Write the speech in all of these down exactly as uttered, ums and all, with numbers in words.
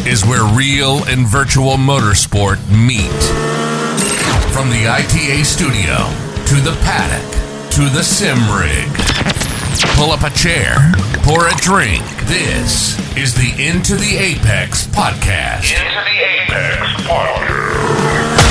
is where real and virtual motorsport meet. From the I T A studio to the paddock to the sim rig. Pull up a chair, pour a drink. This is the Into the Apex podcast. Into the Apex podcast.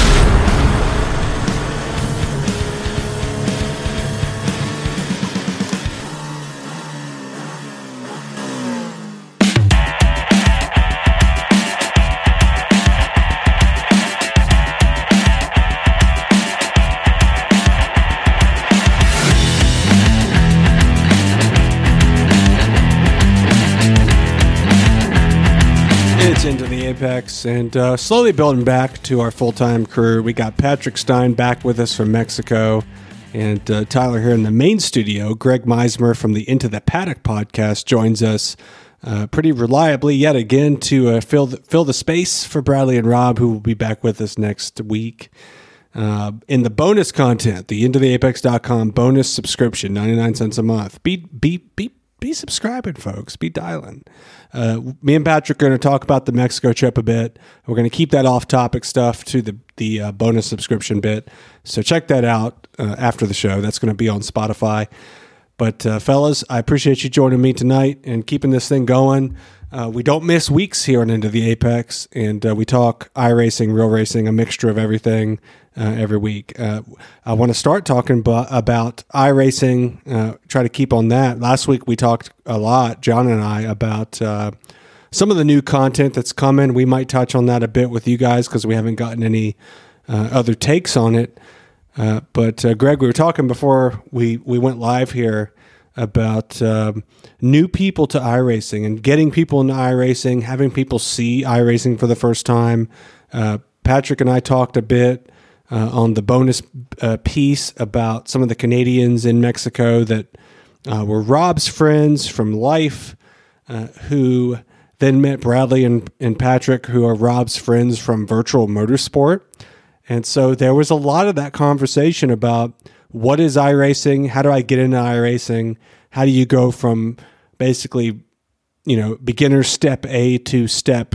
It's Into the Apex, and uh, slowly building back to our full-time crew. We got Patrick Stein back with us from Mexico, and uh, Tyler here in the main studio. Greg Meismer from the Into the Paddock podcast joins us uh, pretty reliably yet again to uh, fill, the, fill the space for Bradley and Rob, who will be back with us next week. Uh, in the bonus content, the into the apex dot com bonus subscription, ninety-nine cents a month. Be, be, be, be subscribing, folks. Be dialing. Uh, me and Patrick are going to talk about the Mexico trip a bit. We're going to keep that off-topic stuff to the the uh, bonus subscription bit. So check that out uh, after the show. That's going to be on Spotify. But uh, fellas, I appreciate you joining me tonight and keeping this thing going. Uh, we don't miss weeks here on Into the Apex, and uh, we talk iRacing, real racing, a mixture of everything uh, every week. Uh, I want to start talking bu- about iRacing, uh, try to keep on that. Last week we talked a lot, John and I, about uh, some of the new content that's coming. We might touch on that a bit with you guys because we haven't gotten any uh, other takes on it. Uh, but uh, Greg, we were talking before we, we went live here about um, new people to iRacing and getting people into iRacing, having people see iRacing for the first time. Uh, Patrick and I talked a bit uh, on the bonus uh, piece about some of the Canadians in Mexico that uh, were Rob's friends from life, uh, who then met Bradley and, and Patrick, who are Rob's friends from virtual motorsport. And so there was a lot of that conversation about what is iRacing? How do I get into iRacing? How do you go from basically, you know, beginner step A to step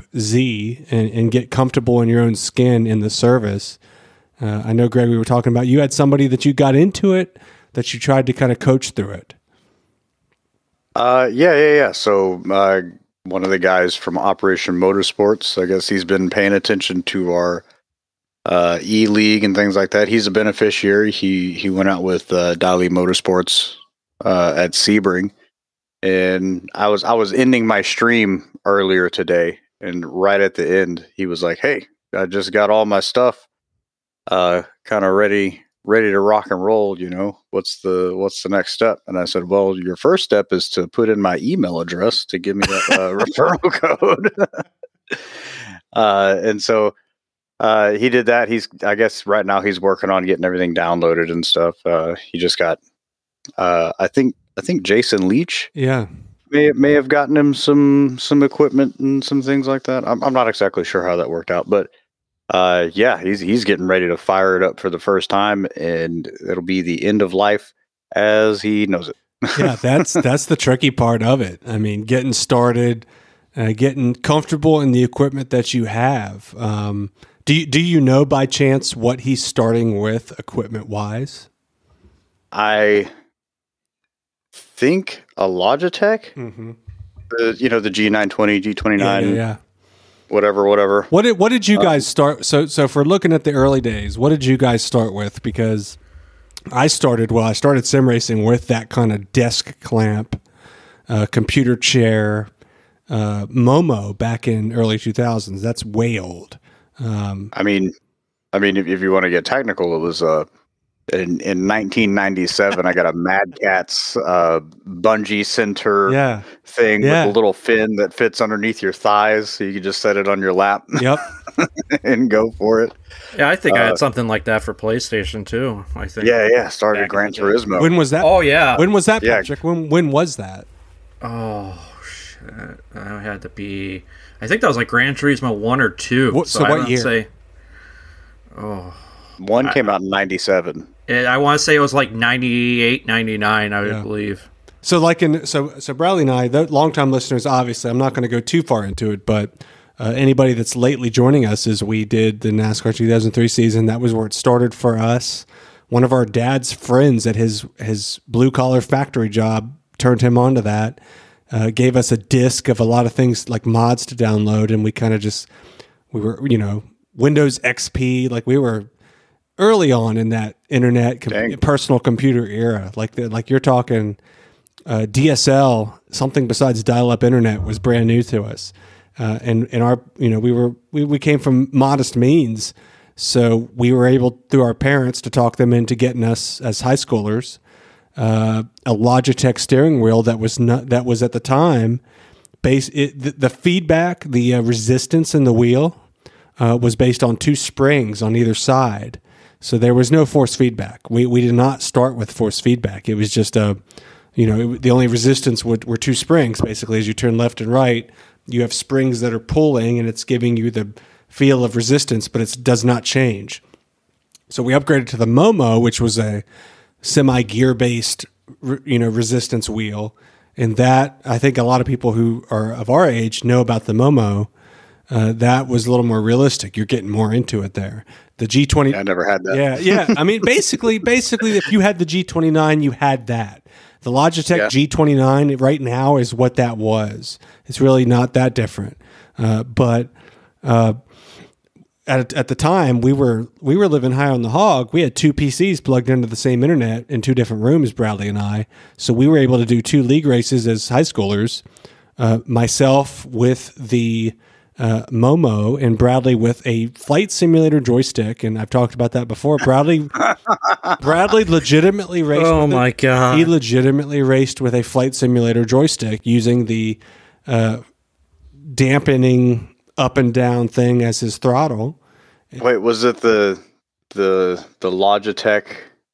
Z and, and get comfortable in your own skin in the service? Uh, I know, Greg, we were talking about you had somebody that you got into it, that you tried to kind of coach through it. Uh, yeah, yeah, yeah. So uh, one of the guys from Operation Motorsports, I guess he's been paying attention to our uh, E-League and things like that. He's a beneficiary. He he went out with uh, Dali Motorsports uh, at Sebring, and I was I was ending my stream earlier today, and right at the end, he was like, "Hey, I just got all my stuff, uh, kind of ready ready to rock and roll. You know, what's the what's the next step?" And I said, "Well, your first step is to put in my email address to give me that uh, referral code." uh, and so. Uh, he did that. He's, I guess right now he's working on getting everything downloaded and stuff. Uh, he just got, uh, I think, I think Jason Leach, yeah, may may have gotten him some some equipment and some things like that. I'm I'm not exactly sure how that worked out, but uh, yeah, he's he's getting ready to fire it up for the first time, and it'll be the end of life as he knows it. Yeah, that's that's the tricky part of it. I mean, getting started, uh, getting comfortable in the equipment that you have. Um, Do you, do you know by chance what he's starting with equipment wise? I think a Logitech, mm-hmm. the, you know, the G nine twenty, G twenty-nine, yeah, yeah, yeah. whatever, whatever. What did what did you guys start? So so if we're looking at the early days, what did you guys start with? Because I started well, I started sim racing with that kind of desk clamp, uh, computer chair, uh, Momo back in early two thousands. That's way old. Um, I mean, I mean, if, if you want to get technical, it was uh, in, in nineteen ninety-seven. I got a Mad Catz uh, bungee center yeah. thing yeah. with a little fin that fits underneath your thighs, so you can just set it on your lap. Yep, and go for it. Yeah, I think uh, I had something like that for PlayStation too. I think. Yeah, yeah. Started Gran Turismo. When was that? Oh yeah. When was that, yeah. Patrick? When when was that? Oh shit! I had to be. I think that was like Gran Turismo one or two. What, so, so I what don't year? Say, oh, one came I, out in ninety-seven. It, I want to say it was like ninety-eight, ninety-nine, I yeah. believe. So like in so so Bradley and I, the longtime listeners, obviously, I'm not going to go too far into it, but uh, anybody that's lately joining us, is we did the NASCAR two thousand three season. That was where it started for us. One of our dad's friends at his his blue collar factory job turned him on to that. Uh, gave us a disc of a lot of things like mods to download, and we kind of just we were you know Windows X P, like we were early on in that internet com- personal computer era. Like the, like you're talking uh, D S L, something besides dial-up internet was brand new to us, uh, and and our you know we were we, we came from modest means, so we were able through our parents to talk them into getting us as high schoolers uh, a Logitech steering wheel that was not that was at the time base it, the, the feedback the uh, resistance in the wheel uh, was based on two springs on either side. So there was no force feedback. We we did not start with force feedback. It was just a, you know, it, the only resistance would, were two springs. Basically, as you turn left and right, you have springs that are pulling, and it's giving you the feel of resistance, but it does not change. So we upgraded to the Momo, which was a semi-gear based, you know, resistance wheel, and that I think a lot of people who are of our age know about the Momo. Uh, that was a little more realistic. You're getting more into it there. The G twenty. Yeah, I never had that. Yeah, yeah. I mean, basically, basically, if you had the G twenty-nine, you had that. The Logitech yeah. G twenty-nine right now is what that was. It's really not that different. Uh, but uh, at at the time, we were we were living high on the hog. We had two P Cs plugged into the same internet in two different rooms, Bradley and I. So we were able to do two league races as high schoolers. Uh, myself with the Uh, Momo and Bradley with a flight simulator joystick, and I've talked about that before. Bradley, Bradley legitimately raced. Oh with my it. god! He legitimately raced with a flight simulator joystick using the uh, dampening up and down thing as his throttle. Wait, was it the the the Logitech?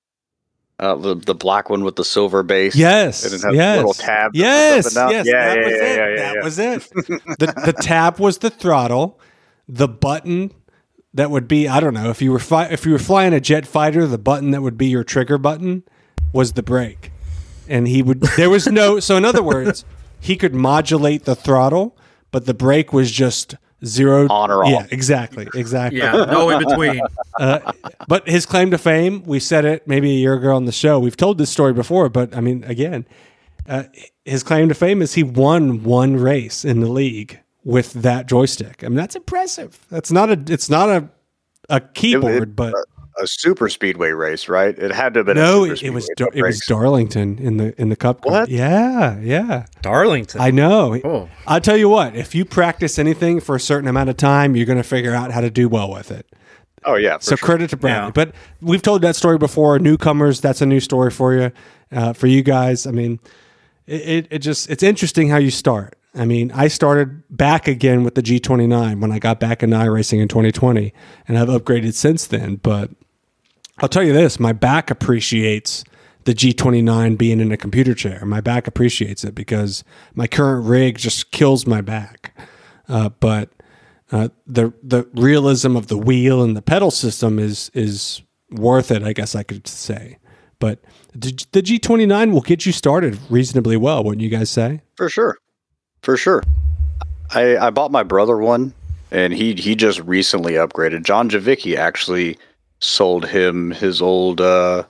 Uh, the the black one with the silver base. Yes, and it has yes, a little tab. Yes, yes, yeah, that yeah, was yeah, it. yeah, yeah, that yeah. was it. the The tab was the throttle. The button that would be, I don't know, if you were fi- if you were flying a jet fighter, the button that would be your trigger button was the brake, and he would. There was no. So in other words, he could modulate the throttle, but the brake was just zero on or off. Yeah, exactly, exactly. Yeah, no in between. Uh, but his claim to fame, we said it maybe a year ago on the show. We've told this story before, but I mean, again, uh, his claim to fame is he won one race in the league with that joystick. I mean, that's impressive. That's not a. It's not a a keyboard, it, it, but a, a super speedway race, right? It had to have been. No, a it, it was no it was Darlington in the in the Cup. What? Yeah, yeah. Darlington. I know. Oh. I'll tell you what. If you practice anything for a certain amount of time, you're going to figure out how to do well with it. Oh yeah. So sure. credit to Bradley. Yeah. But we've told that story before. Newcomers, that's a new story for you, uh, for you guys. I mean, it, it it just it's interesting how you start. I mean, I started back again with the G twenty-nine when I got back in iRacing in twenty twenty, and I've upgraded since then. But I'll tell you this, my back appreciates the G twenty-nine being in a computer chair. My back appreciates it because my current rig just kills my back. Uh, but uh, the the realism of the wheel and the pedal system is is worth it, I guess I could say. But the G twenty-nine will get you started reasonably well, wouldn't you guys say? For sure. For sure. I, I bought my brother one, and he he just recently upgraded. John Javicki actually sold him his old uh,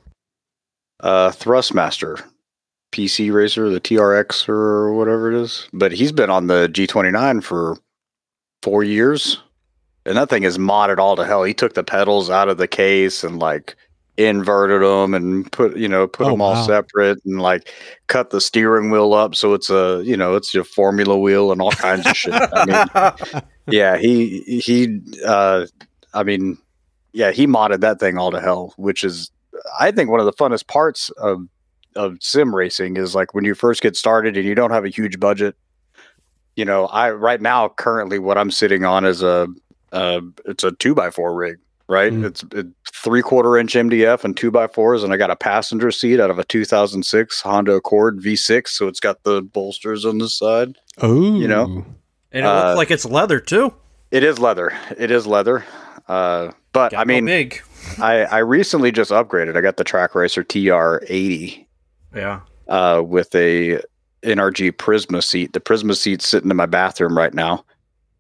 uh, Thrustmaster P C racer, the T R X or whatever it is. But he's been on the G twenty-nine for four years, and that thing is modded all to hell. He took the pedals out of the case and like inverted them and put you know put Oh, them all wow. separate and like cut the steering wheel up so it's a you know it's a formula wheel and all kinds of shit. I mean, yeah, he he uh, I mean, yeah, he modded that thing all to hell, which is I think one of the funnest parts of of sim racing is like when you first get started and you don't have a huge budget. You know, I right now currently what I'm sitting on is a uh, it's a two by four rig. Right, Mm. it's it, three quarter inch M D F and two by fours, and I got a passenger seat out of a two thousand six Honda Accord V six, so it's got the bolsters on the side. Oh, You know? And it Uh, looks like it's leather too. It is leather. It is leather. Uh, but Got I mean, no big. I I recently just upgraded. I got the Track Racer T R eighty Yeah. uh, with a N R G Prisma seat. The Prisma seat's sitting in my bathroom right now.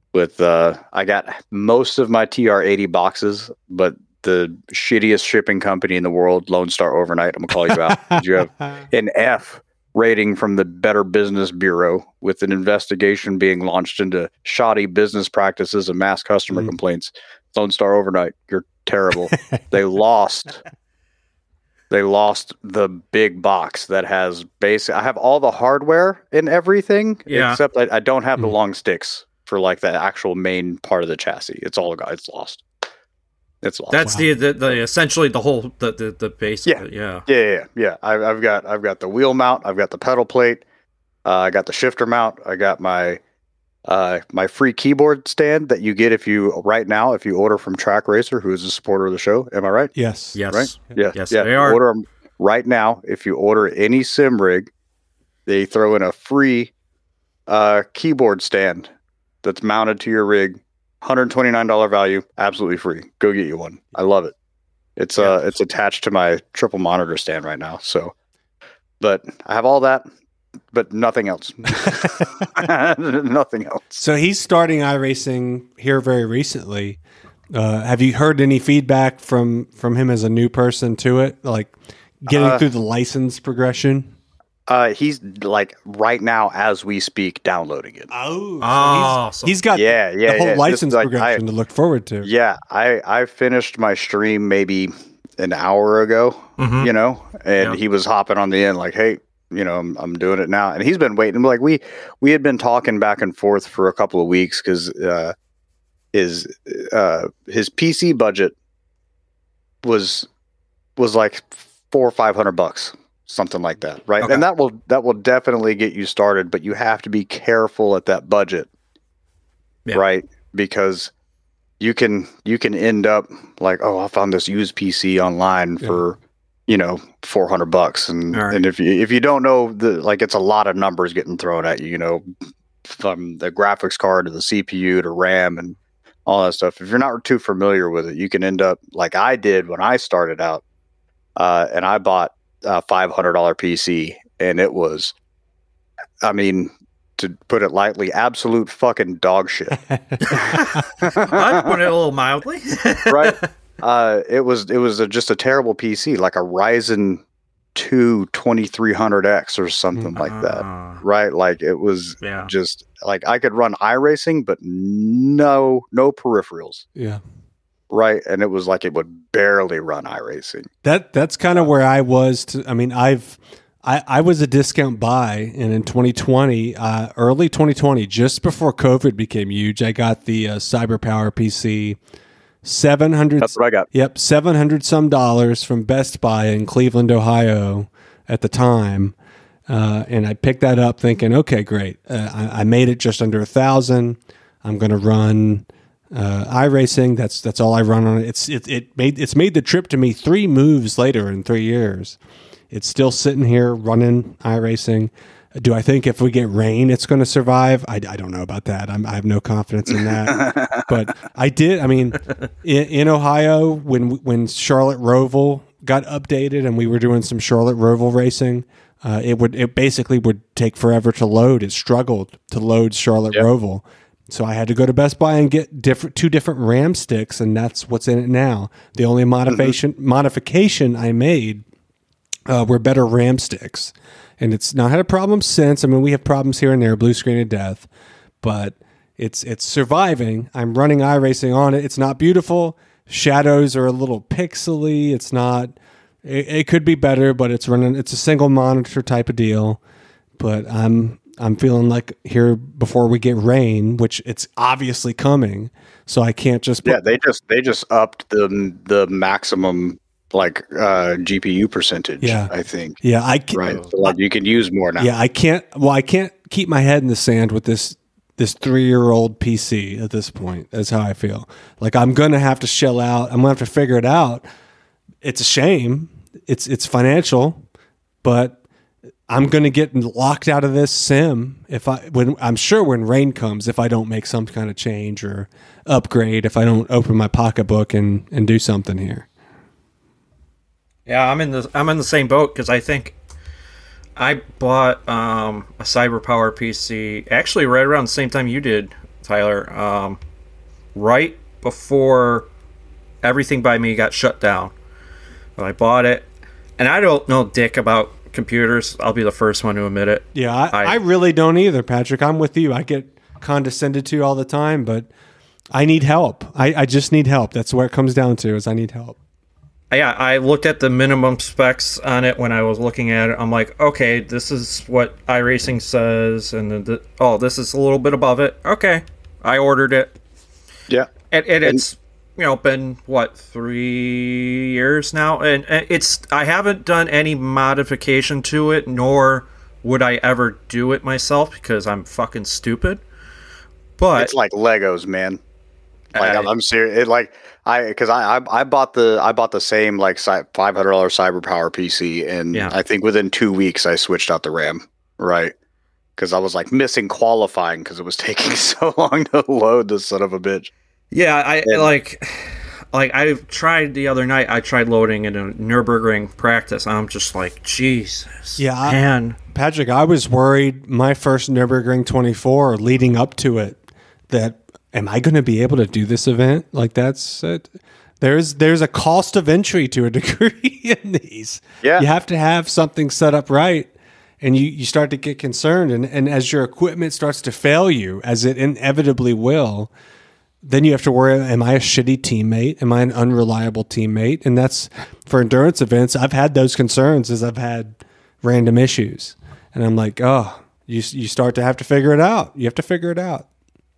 with uh, I got most of my T R eighty boxes, but the shittiest shipping company in the world, Lone Star Overnight, I'm gonna call you out. You have an F rating from the Better Business Bureau with an investigation being launched into shoddy business practices and mass customer mm. complaints. Lone Star Overnight, you're terrible. They lost. They lost the big box that has basic. I have all the hardware and everything, yeah. except I, I don't have mm. the long sticks for like the actual main part of the chassis. It's all got. It's lost. It's lost. That's wow. the, the the essentially the whole the the, the base. Yeah. Of it. yeah, yeah, yeah, yeah. I, I've got I've got the wheel mount. I've got the pedal plate. Uh, I got the shifter mount. I got my uh, my free keyboard stand that you get if you right now if you order from Track Racer, who is a supporter of the show. Am I right? Yes. Yes. Right. Yeah. Yes. Yeah. They are. Order them right now. If you order any sim rig, they throw in a free uh, keyboard stand that's mounted to your rig. one hundred twenty-nine dollars value, absolutely free. Go get you one. I love it. It's yeah. uh it's attached to my triple monitor stand right now. So, but I have all that, but nothing else. Nothing else. So he's starting iRacing here very recently. Uh, have you heard any feedback from from him as a new person to it, like getting uh, through the license progression? Uh, he's like right now as we speak downloading it. Oh, oh he's, so he's got yeah, yeah, the whole yeah. license like, progression I, to look forward to. Yeah, I, I finished my stream maybe an hour ago, mm-hmm. you know, and yeah. he was hopping on the end like, hey, you know, I'm, I'm doing it now. And he's been waiting. Like we, we had been talking back and forth for a couple of weeks because uh, his, uh, his P C budget was, was like four or five hundred bucks. Something like that, right? Okay. And that will that will definitely get you started, but you have to be careful at that budget, yeah. right? Because you can you can end up like, oh, I found this used P C online yeah. for you know four hundred bucks, and right. and if you if you don't know the like, it's a lot of numbers getting thrown at you, you know, from the graphics card to the C P U to RAM and all that stuff. If you're not too familiar with it, you can end up like I did when I started out, uh, and I bought a five hundred dollars P C, and it was, I mean, to put it lightly, absolute fucking dog shit. I'd put it a little mildly. Right? Uh, it was it was a, just a terrible P C, like a Ryzen two twenty-three hundred X or something uh, like that. Right? Like it was yeah. just like I could run iRacing, but no no peripherals. Yeah. Right, and it was like it would barely run iRacing. That that's kind of where I was. To, I mean, I've I, I was a discount buy, and in twenty twenty, uh, early twenty twenty, just before COVID became huge, I got the uh, CyberPower P C, seven hundred. That's what I got. Yep, seven hundred some dollars from Best Buy in Cleveland, Ohio, at the time, uh, and I picked that up, thinking, okay, great, uh, I, I made it just under a thousand. I'm going to run. Uh, iRacing, that's that's all I run on it. It's it, it made it's made the trip to me three moves later in three years. It's still sitting here running iRacing. Do I think if we get rain, it's going to survive? I, I don't know about that. I'm, I have no confidence in that. But I did. I mean, in, in Ohio, when when Charlotte Roval got updated and we were doing some Charlotte Roval racing, uh, it would it basically would take forever to load. It struggled to load Charlotte yep. Roval. So I had to go to Best Buy and get different two different RAM sticks, and that's what's in it now. The only modification mm-hmm. modification I made uh, were better RAM sticks, and it's not had a problem since. I mean, we have problems here and there, blue screen of death, but it's it's surviving. I'm running iRacing on it. It's not beautiful. Shadows are a little pixely. It's not. It, it could be better, but it's running. It's a single monitor type of deal, but I'm. I'm feeling like here before we get rain, which it's obviously coming, so I can't just put, yeah. They just they just upped the the maximum like uh, G P U percentage. Yeah, I think. Yeah, I can, right. So like you can use more now. Yeah, I can't. Well, I can't keep my head in the sand with this this three year old P C at this point. That's how I feel. Like I'm gonna have to shell out. I'm gonna have to figure it out. It's a shame. It's it's financial, but I'm going to get locked out of this sim if I when I'm sure when rain comes, if I don't make some kind of change or upgrade, if I don't open my pocketbook and, and do something here. Yeah, I'm in the I'm in the same boat because I think I bought um, a CyberPower P C actually right around the same time you did, Tyler. Um, right before everything by me got shut down, I bought it, and I don't know dick about computers. I'll be the first one to admit it. Yeah, I, I, I really don't either, Patrick. I'm with you. I get condescended to all the time, but I need help. I, I just need help. That's where it comes down to, is I need help. Yeah, I looked at the minimum specs on it when I was looking at it. I'm like, okay, this is what iRacing says, and the, the, oh, this is a little bit above it. Okay, I ordered it. Yeah. And, and it's, you know, been, what, three years now? And, and it's, I haven't done any modification to it, nor would I ever do it myself because I'm fucking stupid. But It's like Legos, man. Like, I- I'm, I'm serious. It, like, I, because I, I, I bought the, I bought the same like five hundred dollar CyberPower P C, and Yeah. I think within two weeks I switched out the RAM, right? Because I was like missing qualifying because it was taking so long to load this son of a bitch. Yeah, I And- like, like I tried the other night. I tried loading in a Nürburgring practice. I'm just like, Jesus, Yeah, I- man. Patrick, I was worried my first Nürburgring twenty-four leading up to it that, am I going to be able to do this event? Like, that's it. There's there's a cost of entry to a degree in these. Yeah. You have to have something set up right, and you, you start to get concerned. And, and as your equipment starts to fail you, as it inevitably will, then you have to worry, am I a shitty teammate? Am I an unreliable teammate? And that's, for endurance events, I've had those concerns as I've had random issues. And I'm like, oh, you you start to have to figure it out. You have to figure it out.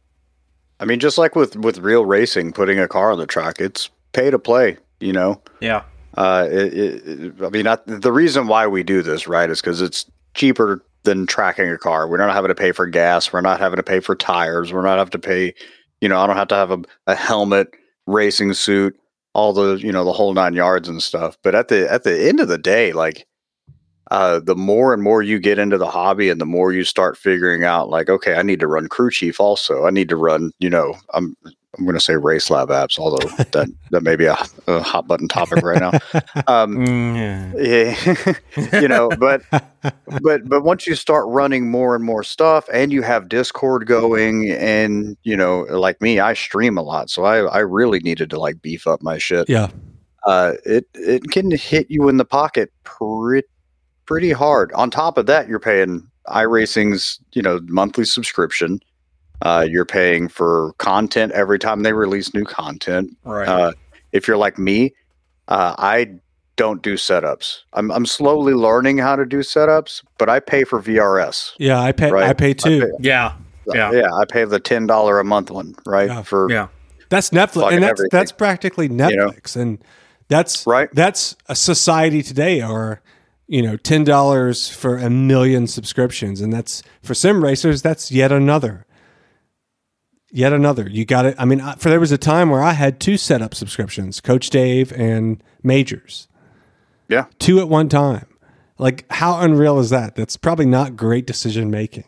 I mean, just like with, with real racing, putting a car on the track, it's pay to play, you know? Yeah, Uh, it, it, it- I mean, not, the reason why we do this, right, is because it's cheaper than tracking a car. We're not having to pay for gas. We're not having to pay for tires. We're not having to pay, you know, I don't have to have a, a helmet, racing suit, all the, you know, the whole nine yards and stuff. But at the, at the end of the day, like, uh, the more and more you get into the hobby and the more you start figuring out, like, okay, I need to run crew chief also. I need to run, you know, I'm, I'm going to say race lab apps, although that, that may be a, a hot button topic right now. Um, Mm, yeah. yeah, you know, but but but once you start running more and more stuff, and you have Discord going, and you know, like me, I stream a lot, so I I really needed to like beef up my shit. Yeah. Uh, it it can hit you in the pocket pretty pretty hard. On top of that, you're paying iRacing's you know monthly subscription. Uh, you're paying for content every time they release new content. Right. Uh, if you're like me, uh, I don't do setups. I'm I'm slowly learning how to do setups, but I pay for V R S. Yeah, I pay Right. I pay too. I pay- yeah. Yeah. yeah, I pay the ten dollar a month one, right? Yeah. For Yeah. That's Netflix, Fucking and that's everything. that's practically Netflix, and that's Right. That's a society today, or you know, ten dollars for a million subscriptions, and that's for sim racers. That's yet another, yet another. You got it. I mean, I- for there was a time where I had two setup subscriptions: Coach Dave and Majors, yeah, two at one time. Like, how unreal is that? That's probably not great decision making.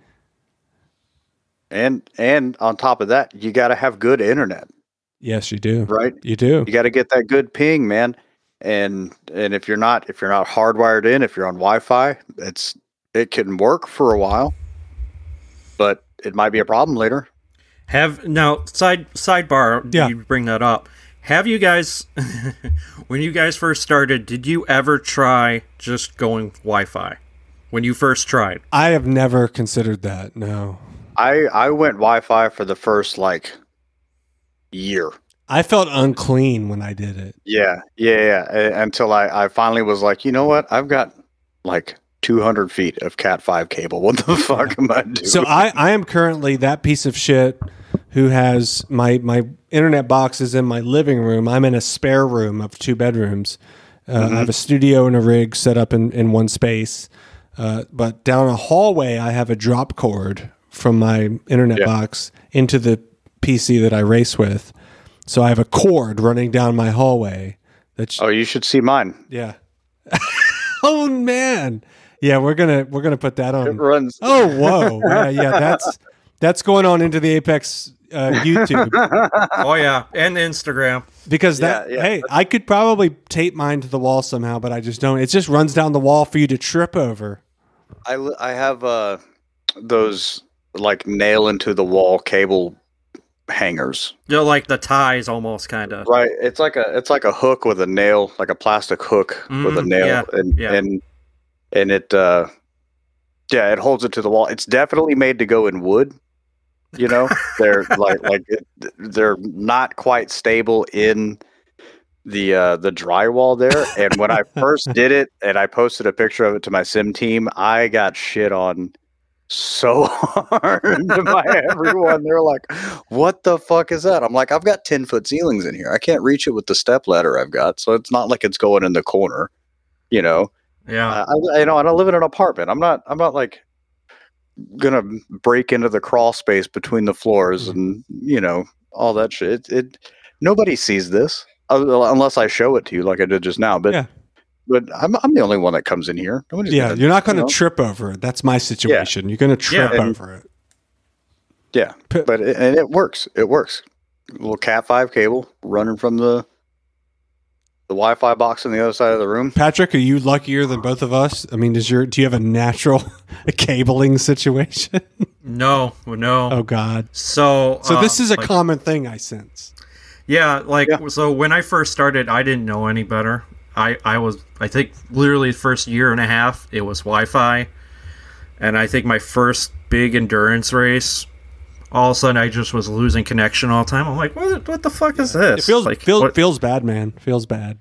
and and on top of that, you got to have good internet, Yes, you do. right? You do. You got to get that good ping, man. And and if you're not if you're not hardwired in, if you're on Wi-Fi, it's it can work for a while, but it might be a problem later. Have now side sidebar. Yeah. You bring that up. Have you guys, when you guys first started, did you ever try just going Wi-Fi? When you first tried, I have never considered that. No. I I went Wi-Fi for the first like year. I felt unclean when I did it. Yeah, yeah, yeah. uh, Until I, I finally was like, you know what? I've got like two hundred feet of Cat five cable. What the fuck am I doing? So I, I am currently that piece of shit who has my, my internet box is in my living room. I'm in a spare room of two bedrooms. Uh, I have a studio and a rig set up in, in one space. Uh, but down a hallway, I have a drop cord from my internet Yeah. box into the P C that I race with. So I have a cord running down my hallway. That's oh, you should see mine. yeah. Oh man, yeah. We're gonna we're gonna put that It on. runs. Oh whoa, yeah, yeah. That's that's going on into the Apex uh, YouTube oh yeah, and Instagram. because that Yeah, yeah. hey, I could probably tape mine to the wall somehow, but I just don't. It just runs down the wall for you to trip over. I, li- I have uh those like nail into the wall cable hangers. You know, like the ties almost kind of. Right. It's like a it's like a hook with a nail, like a plastic hook Mm, with a nail, yeah, and yeah. and and it uh, yeah, it holds it to the wall. It's definitely made to go in wood. You know, they're like like it, they're not quite stable in the uh, the drywall there. And when I first did it, and I posted a picture of it to my sim team, I got shit on so hard by everyone. They're like, "What the fuck is that?" I'm like, "I've got ten foot ceilings in here. I can't reach it with the step ladder I've got, so it's not like it's going in the corner." You know, Yeah. uh, I you know, and I live in an apartment. I'm not I'm not like gonna break into the crawl space between the floors and you know all that shit. It, it nobody sees this uh, unless I show it to you like I did just now. But Yeah. but I'm I'm the only one that comes in here. Nobody's Yeah, gonna, you're not going to you know? trip over it. That's my situation. You're going to trip Yeah. over it. Yeah, P- but it, and it works. It works. A little Cat five cable running from the the Wi-Fi box on the other side of the room. Patrick, are you luckier than both of us? I mean, does your do you have a natural cabling situation? No, no. Oh God. So, So uh, this is a like, common thing, I sense. yeah, like Yeah. so when I first started, I didn't know any better. I I was I think literally the first year and a half it was Wi-Fi, and I think my first big endurance race, all of a sudden I just was losing connection all the time. I'm like, what what the fuck is this? It feels like, feels what- feels bad, man. Feels bad.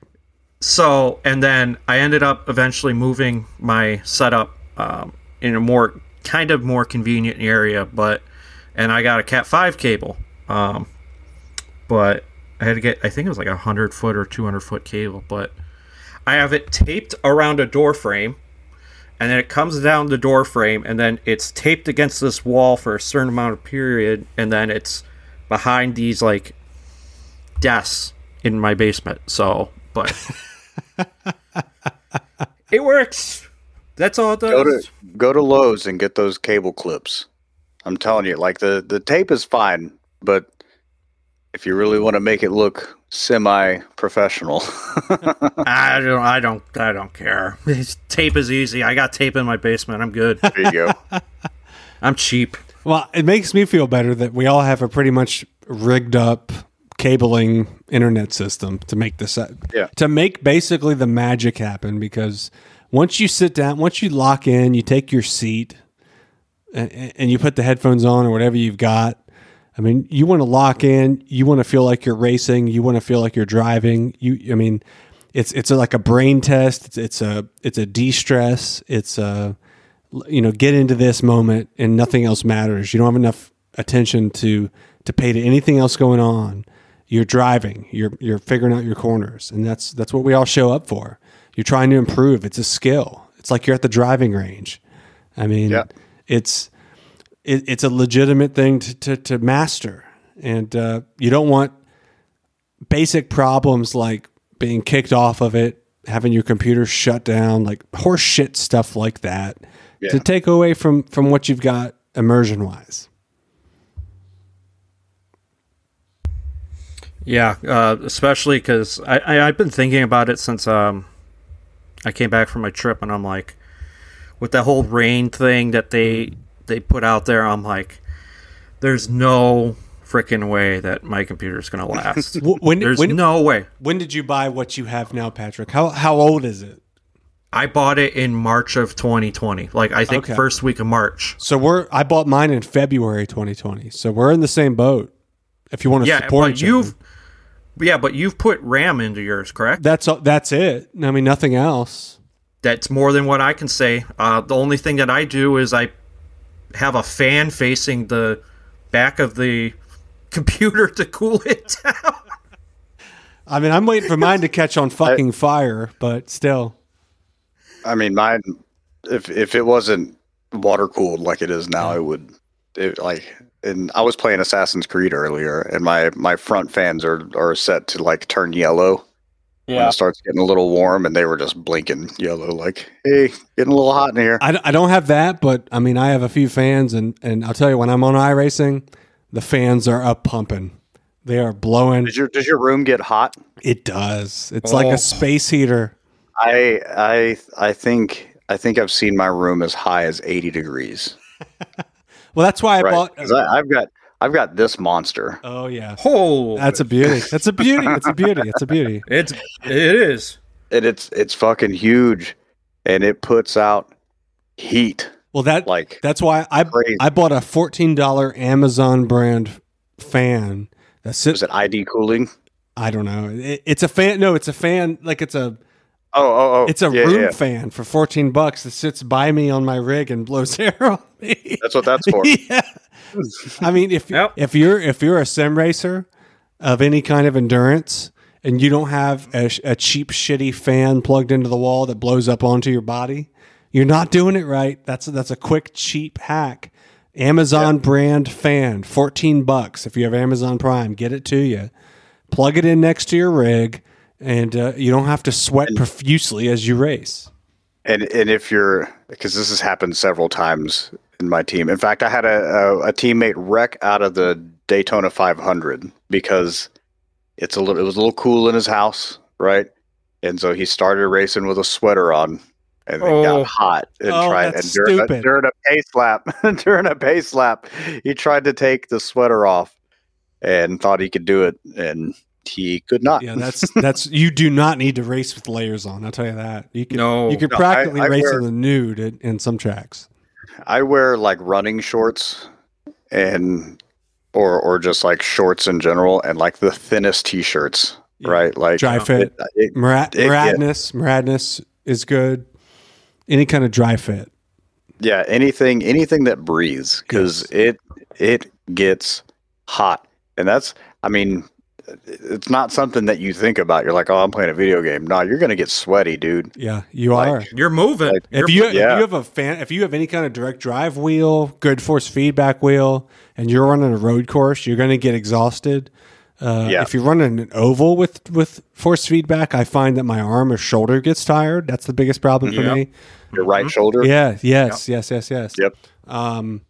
So, and then I ended up eventually moving my setup um, in a more kind of more convenient area, but and I got a Cat five cable, um, but I had to get I think it was like a hundred foot or two hundred foot cable, but I have it taped around a door frame, and then it comes down the door frame, and then it's taped against this wall for a certain amount of period, and then it's behind these like desks in my basement. So, but. It works. That's all it does. Go to go to Lowe's and get those cable clips. I'm telling you, like the the tape is fine, but if you really want to make it look semi-professional, I don't. I don't. I don't care. Tape is easy. I got tape in my basement. I'm good. there you go. I'm cheap. Well, it makes me feel better that we all have a pretty much rigged up cabling internet system to make this Yeah. to make basically the magic happen, because once you sit down, once you lock in, you take your seat and, and you put the headphones on or whatever you've got. I mean, you want to lock in, you want to feel like you're racing, you want to feel like you're driving. You I mean, it's it's like a brain test, it's, it's a it's a de-stress, it's a you know, get into this moment and nothing else matters. You don't have enough attention to to pay to anything else going on. You're driving, you're you're figuring out your corners, and that's that's what we all show up for. You're trying to improve. It's a skill. It's like you're at the driving range. I mean, Yeah. it's it, it's a legitimate thing to to, to master, and uh, you don't want basic problems like being kicked off of it, having your computer shut down, like horse shit stuff like that, Yeah. to take away from from what you've got immersion wise. Yeah, uh, especially because I, I I've been thinking about it since um I came back from my trip, and I'm like, with that whole rain thing that they they put out there, I'm like, there's no freaking way that my computer's gonna last. Wh- When, There's when, no way. when did you buy what you have now, Patrick? How how old is it? I bought it in March of twenty twenty. Like I think Okay. first week of March. So we're I bought mine in February twenty twenty. So we're in the same boat. If you want to Yeah, support but each you've other. yeah, but you've put RAM into yours, correct? That's that's it. I mean, nothing else. That's more than what I can say. Uh, the only thing that I do is I have a fan facing the back of the computer to cool it down. I mean, I'm waiting for mine to catch on fucking fire, but still. I mean, mine. If if it wasn't water cooled like it is now, it would. It, like, and I was playing Assassin's Creed earlier, and my my front fans are are set to like turn yellow. When it starts getting a little warm, and they were just blinking yellow, like, "Hey, getting a little hot in here." I, I don't have that, but I mean, I have a few fans, and, and I'll tell you, when I'm on iRacing, the fans are up pumping. They are blowing. Does your does your room get hot? It does. It's like Oh. a space heater. I I I think I think I've seen my room as high as eighty degrees. Well, that's why I right? bought. 'Cause I, I've got I've got this monster. Oh yeah, Oh, that's a beauty. That's a beauty. It's a beauty. It's a beauty. it's it is. And it's it's fucking huge, and it puts out heat. Well, that Like that's why I crazy. I bought a fourteen dollar Amazon brand fan that Is sits. it I D cooling? I don't know. It, it's a fan. No, it's a fan. Like it's a Oh, oh, oh. it's a yeah, room yeah. fan for fourteen bucks that sits by me on my rig and blows air on me. That's what that's for. Yeah. I mean, if Yep. if you're if you're a sim racer of any kind of endurance and you don't have a, a cheap shitty fan plugged into the wall that blows up onto your body, you're not doing it right. That's a, that's a quick cheap hack. Amazon Yeah. brand fan, fourteen bucks. If you have Amazon Prime, get it to you. Plug it in next to your rig, and uh, you don't have to sweat profusely as you race. And and if you're, because this has happened several times in my team. In fact, I had a, a, a teammate wreck out of the Daytona five hundred because it's a little, it was a little cool in his house, right? And so he started racing with a sweater on, and it Oh. got hot. And Oh, tried that's and during a, stupid. during a pace lap, during a pace lap, he tried to take the sweater off and thought he could do it, and he could not. Yeah, that's that's you do not need to race with layers on. I'll tell you that. You could No. you could No, practically I- I race wear- in the nude in, in some tracks. I wear like running shorts and or or just like shorts in general and like the thinnest t-shirts, Yeah. right? Like Dry fit. it- it- Murat, it- yeah. Muradness, Muradness is good. Any kind of dry fit. yeah, anything anything that breathes because Yes. it it gets hot, and that's I mean, it's not something that you think about. You're like, oh, I'm playing a video game. No, you're gonna get sweaty, dude. Yeah, you Like, are. You're moving. Like, If You're you, mo- if yeah. you have a fan, if you have any kind of direct drive wheel, good force feedback wheel, and you're running a road course, you're going to get exhausted. Uh, Yeah. If you're running an oval with with force feedback, I find that my arm or shoulder gets tired. That's the biggest problem for Yep. me. Your right shoulder. Yeah. Yes. Yes. Yes. Yes. Yep. Um,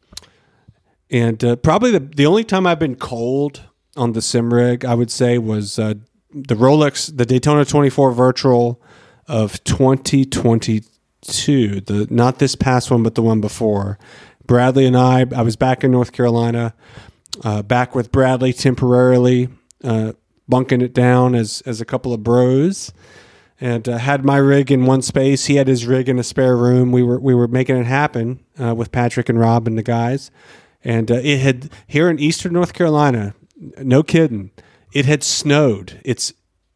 and uh, probably the the only time I've been cold on the sim rig, I would say, was uh, the Rolex, the Daytona twenty-four Virtual of twenty twenty-two. The not this past one, but the one before. Bradley and I, I was back in North Carolina, uh, back with Bradley temporarily, uh, bunking it down as as a couple of bros. And uh, had my rig in one space. He had his rig in a spare room. We were we were making it happen uh, with Patrick and Rob and the guys. And uh, it had here in Eastern North Carolina, no kidding, it had snowed. It's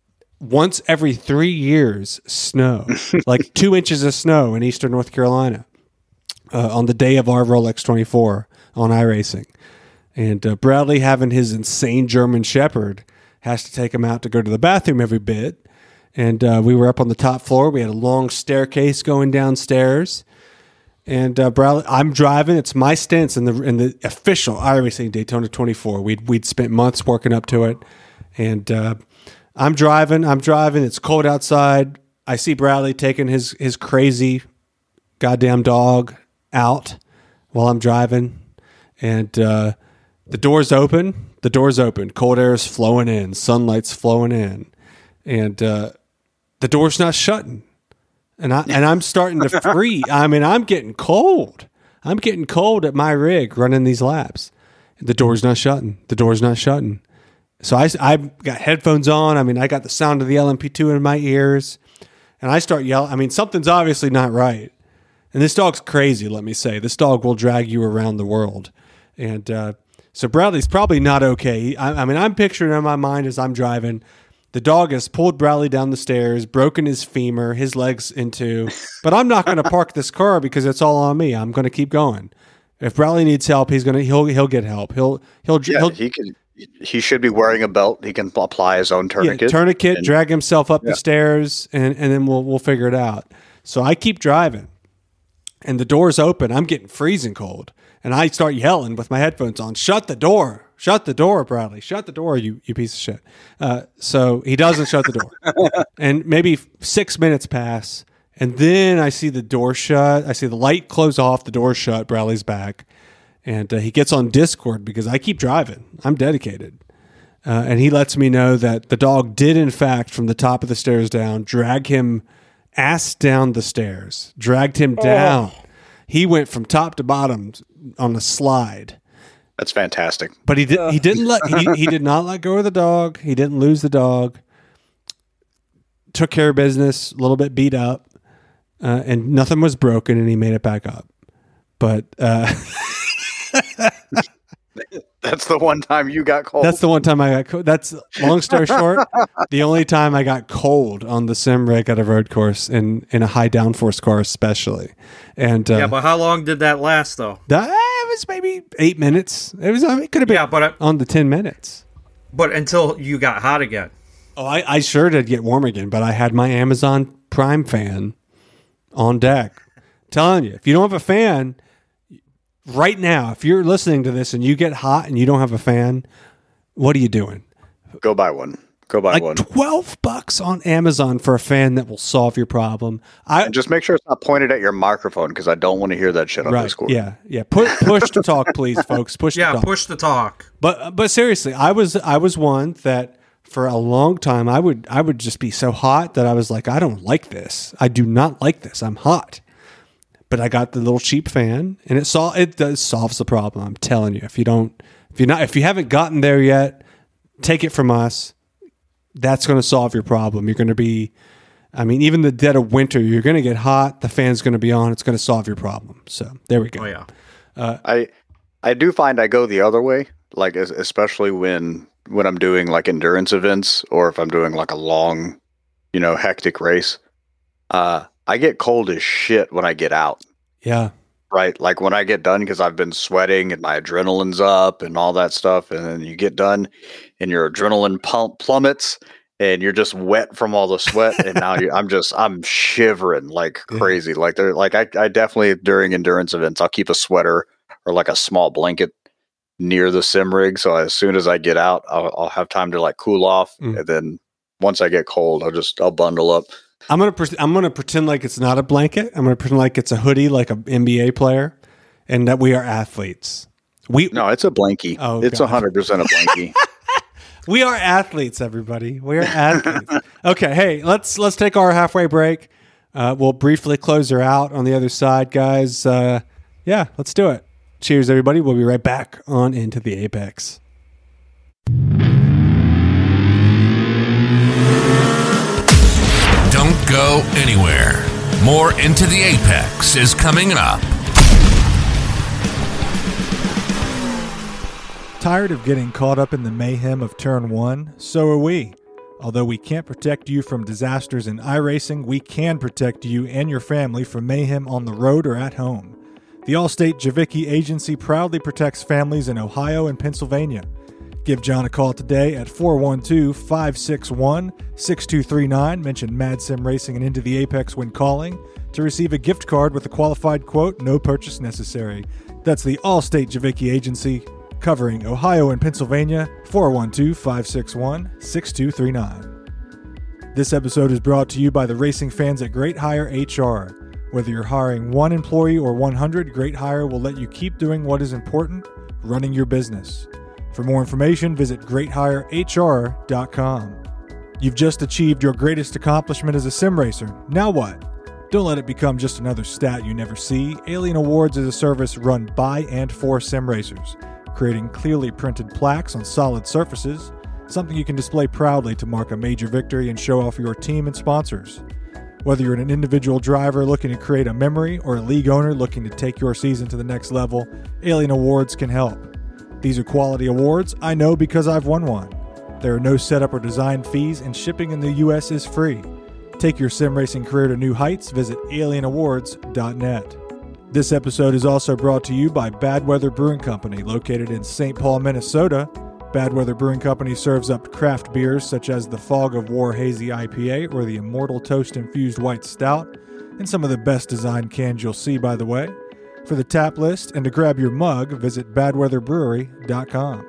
once every three years snow, like two inches of snow in Eastern North Carolina uh, on the day of our Rolex twenty-four on iRacing. And uh, Bradley, having his insane German Shepherd, has to take him out to go to the bathroom every bit. And uh, we were up on the top floor. We had a long staircase going downstairs. And uh, Bradley, I'm driving. It's my stints in the in the official iRacing Daytona twenty-four. We'd we'd spent months working up to it. And uh, I'm driving. I'm driving. It's cold outside. I see Bradley taking his his crazy goddamn dog out while I'm driving. And uh, the door's open. The door's open. Cold air is flowing in. Sunlight's flowing in. And uh, the door's not shutting. And I and I'm starting to freeze. I mean, I'm getting cold. I'm getting cold at my rig running these laps. The door's not shutting. The door's not shutting. So I I got headphones on. I mean, I got the sound of the L M P two in my ears, and I start yelling. I mean, something's obviously not right. And this dog's crazy. Let me say, this dog will drag you around the world. And uh, so Bradley's probably not okay. I, I mean, I'm picturing in my mind as I'm driving. The dog has pulled Bradley down the stairs, broken his femur, his legs in two. But I'm not going to park this car because it's all on me. I'm going to keep going. If Bradley needs help, he's going to he'll he'll get help. He'll he'll Yeah, he'll he could. He should be wearing a belt. He can apply his own yeah, tourniquet. tourniquet, and- drag himself up Yeah. the stairs, and and then we'll we'll figure it out. So I keep driving, and the door's open. I'm getting freezing cold, and I start yelling with my headphones on, "Shut the door! Shut the door, Bradley! Shut the door, you you piece of shit!" Uh, so he doesn't shut the door, and maybe six minutes pass, and then I see the door shut. I see the light close off, the door shut. Bradley's back, and uh, he gets on Discord because I keep driving. I'm dedicated. Uh, and he lets me know that the dog did, in fact, from the top of the stairs down, drag him ass down the stairs, dragged him down. He went from top to bottom, on a slide. That's fantastic. But he did. He didn't let. He, he did not let go of the dog. He didn't lose the dog. Took care of business. A little bit beat up, uh, and nothing was broken, and he made it back up. But uh, that's the one time you got cold. That's the one time I got cold. That's long story short. The only time I got cold on the sim rig at a road course in in a high downforce car, especially. And uh, yeah, but how long did that last though? That it was maybe eight minutes. It was. I mean, it could have been. Yeah, but I, on the ten minutes. But until you got hot again. Oh, I, I sure did get warm again. But I had my Amazon Prime fan on deck. I'm telling you, if you don't have a fan right now, if you're listening to this and you get hot and you don't have a fan, what are you doing? Go buy one. Go buy like one. twelve bucks on Amazon for a fan that will solve your problem. I and just make sure it's not pointed at your microphone because I don't want to hear that shit on right, Discord. Yeah, yeah. Push, push to talk, please, folks. Push. Yeah, to talk. push to talk. But but seriously, I was I was one that for a long time I would I would just be so hot that I was like, I don't like this. I do not like this. I'm hot. But I got the little cheap fan, and it sol- it does solves the problem. I'm telling you, if you don't, if you not, if you haven't gotten there yet, take it from us. That's going to solve your problem. You're going to be, I mean, even the dead of winter, you're going to get hot. The fan's going to be on. It's going to solve your problem. So there we go. Oh yeah. Uh, I I do find I go the other way, like especially when when I'm doing like endurance events or if I'm doing like a long, you know, hectic race. Uh, I get cold as shit when I get out. Yeah. Right. Like when I get done because I've been sweating and my adrenaline's up and all that stuff. And then you get done and your adrenaline pump plummets and you're just wet from all the sweat. And now you, I'm just, I'm shivering like crazy. Yeah. Like they're like, I, I definitely during endurance events, I'll keep a sweater or like a small blanket near the sim rig. So as soon as I get out, I'll, I'll have time to like cool off. Mm. And then once I get cold, I'll just, I'll bundle up. I'm gonna pre- I'm gonna pretend like it's not a blanket. I'm gonna pretend like it's a hoodie, like an N B A player, and that we are athletes. We no, it's a blankie. Oh, it's a hundred percent a blankie. We are athletes, everybody. We are athletes. Okay, hey, let's let's take our halfway break. Uh, we'll briefly close her out on the other side, guys. Uh, yeah, let's do it. Cheers, everybody. We'll be right back on Into the Apex. Don't go anywhere. More Into the Apex is coming up. Tired of getting caught up in the mayhem of Turn one? So are we. Although we can't protect you from disasters in iRacing, we can protect you and your family from mayhem on the road or at home. The Allstate Javicki Agency proudly protects families in Ohio and Pennsylvania. Give John a call today at four one two, five six one, six two three nine. Mention Mad Sim Racing and Into the Apex when calling to receive a gift card with a qualified quote, no purchase necessary. That's the Allstate Javicki Agency, covering Ohio and Pennsylvania, four one two, five six one, six two three nine. This episode is brought to you by the racing fans at Great Hire H R. Whether you're hiring one employee or one hundred, Great Hire will let you keep doing what is important, running your business. For more information, visit great hire h r dot com. You've just achieved your greatest accomplishment as a sim racer. Now what? Don't let it become just another stat you never see. Alien Awards is a service run by and for sim racers, creating clearly printed plaques on solid surfaces, something you can display proudly to mark a major victory and show off your team and sponsors. Whether you're an individual driver looking to create a memory or a league owner looking to take your season to the next level, Alien Awards can help. These are quality awards, I know because I've won one. There are no setup or design fees, and shipping in the U S is free. Take your sim racing career to new heights, visit alien awards dot net. This episode is also brought to you by Bad Weather Brewing Company, located in Saint Paul, Minnesota. Bad Weather Brewing Company serves up craft beers such as the Fog of War Hazy I P A or the Immortal Toast Infused White Stout, and some of the best designed cans you'll see, by the way. For the tap list and to grab your mug, visit bad weather brewery dot com.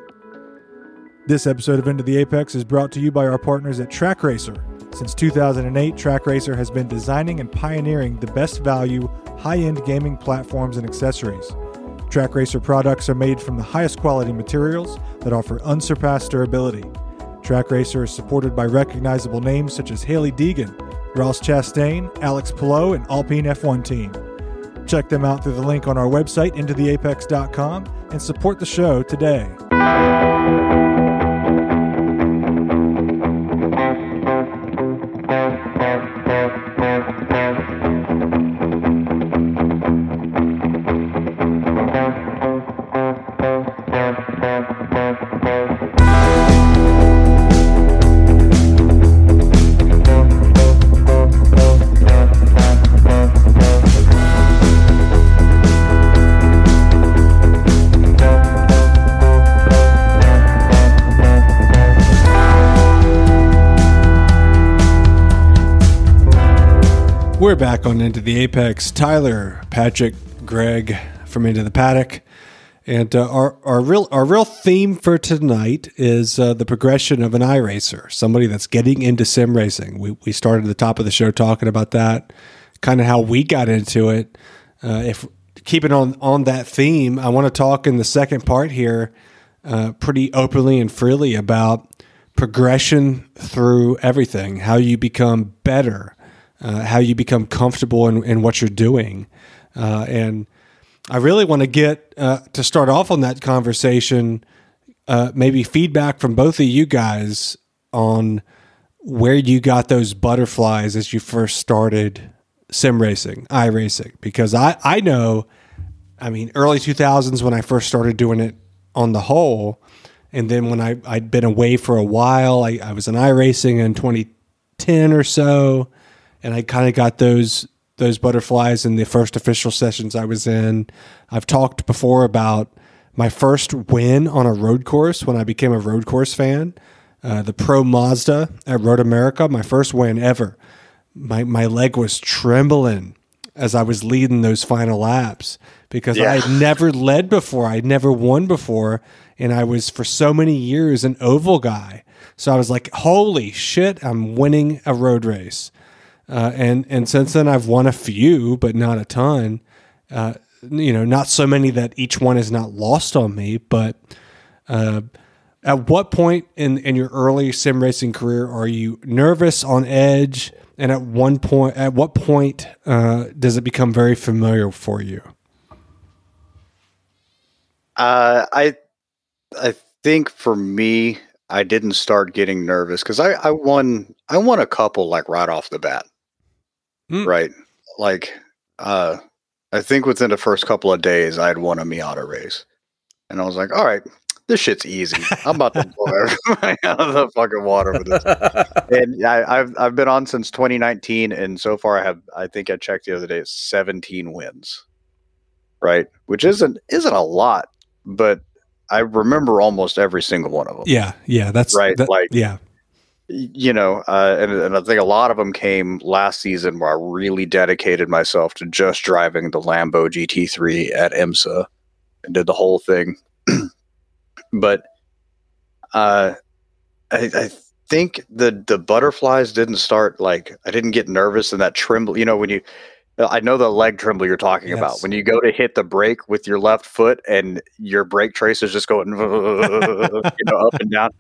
This episode of Into the Apex is brought to you by our partners at Track Racer. Since two thousand eight, Track Racer has been designing and pioneering the best value, high-end gaming platforms and accessories. Track Racer products are made from the highest quality materials that offer unsurpassed durability. Track Racer is supported by recognizable names such as Hailie Deegan, Ross Chastain, Alex Palou, and Alpine F one Team. Check them out through the link on our website, into the apex dot com, and support the show today. We're back on Into the Apex. Tyler, Patrick, Greg from Into the Paddock. And uh, our, our real our real theme for tonight is uh, the progression of an iRacer, somebody that's getting into sim racing. We we started at the top of the show talking about that, kind of how we got into it. Uh, if keeping on, on that theme, I want to talk in the second part here uh, pretty openly and freely about progression through everything, how you become better. Uh, how you become comfortable in, in what you're doing. Uh, and I really want to get, uh, to start off on that conversation, uh, maybe feedback from both of you guys on where you got those butterflies as you first started sim racing, iRacing. Because I, I know, I mean, early two thousands when I first started doing it on the whole, and then when I, I'd been away for a while, I, I was in iRacing in twenty ten or so, and I kind of got those those butterflies in the first official sessions I was in. I've talked before about my first win on a road course when I became a road course fan. Uh, the Pro Mazda at Road America, my first win ever. My my leg was trembling as I was leading those final laps because yeah. I had never led before. I'd never won before, and I was for so many years an oval guy. So I was like, holy shit, I'm winning a road race. Uh, and, and since then I've won a few, but not a ton, uh, you know, not so many that each one is not lost on me. But, uh, at what point in, in your early sim racing career are you nervous, on edge? And at one point, at what point, uh, does it become very familiar for you? Uh, I, I think for me, I didn't start getting nervous because I, I won, I won a couple like right off the bat. Mm. Right. Like, uh, I think within the first couple of days I had won a Miata race, and I was like, all right, this shit's easy. I'm about to blow everybody out of the fucking water with this. And I, I've, I've been on since twenty nineteen. And so far I have, I think I checked the other day, seventeen wins. Right. Which isn't, isn't a lot, but I remember almost every single one of them. Yeah. Yeah. That's right. That, like, yeah. You know, uh, and, and I think a lot of them came last season where I really dedicated myself to just driving the Lambo G T three at IMSA and did the whole thing. But uh, I, I think the the butterflies didn't start, like, I didn't get nervous and that tremble. You know, when you, I know the leg tremble you're talking yes. about. When you go to hit the brake with your left foot and your brake trace is just going, you know, up and down.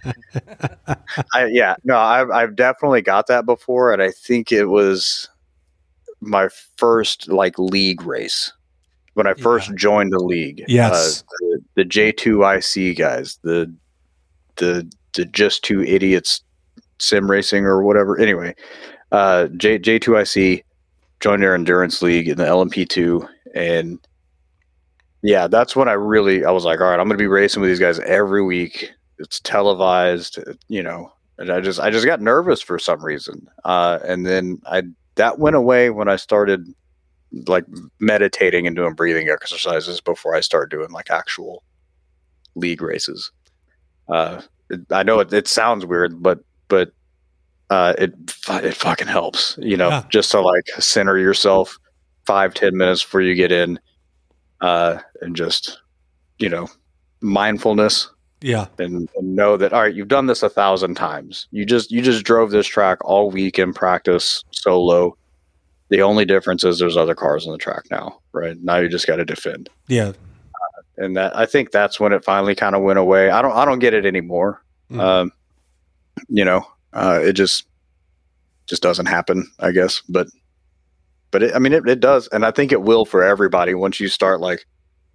I, yeah, no, I've, I've definitely got that before. And I think it was my first like league race when I first yeah. joined the league. Yes. Uh, the, the J two I C guys, the, the, the Just Two Idiots sim racing or whatever. Anyway, uh, J, J two I C, joined their endurance league in the L M P two, and yeah, that's when I really I was like, all right, I'm going to be racing with these guys every week. It's televised, you know. And I just I just got nervous for some reason, uh, and then I that went away when I started like meditating and doing breathing exercises before I started doing like actual league races. Uh, it, I know it, it sounds weird, but but. Uh, it it fucking helps, you know, yeah. just to like center yourself five, ten minutes before you get in, uh, and just, you know, mindfulness. Yeah. And, and know that, all right, you've done this a thousand times. You just, you just drove this track all week in practice solo. The only difference is there's other cars on the track now, right? Now you just got to defend. Yeah. Uh, and that, I think that's when it finally kind of went away. I don't, I don't get it anymore. Mm. Um, you know, Uh, it just just doesn't happen, I guess. But but it, I mean, it, it does. And I think it will for everybody once you start like,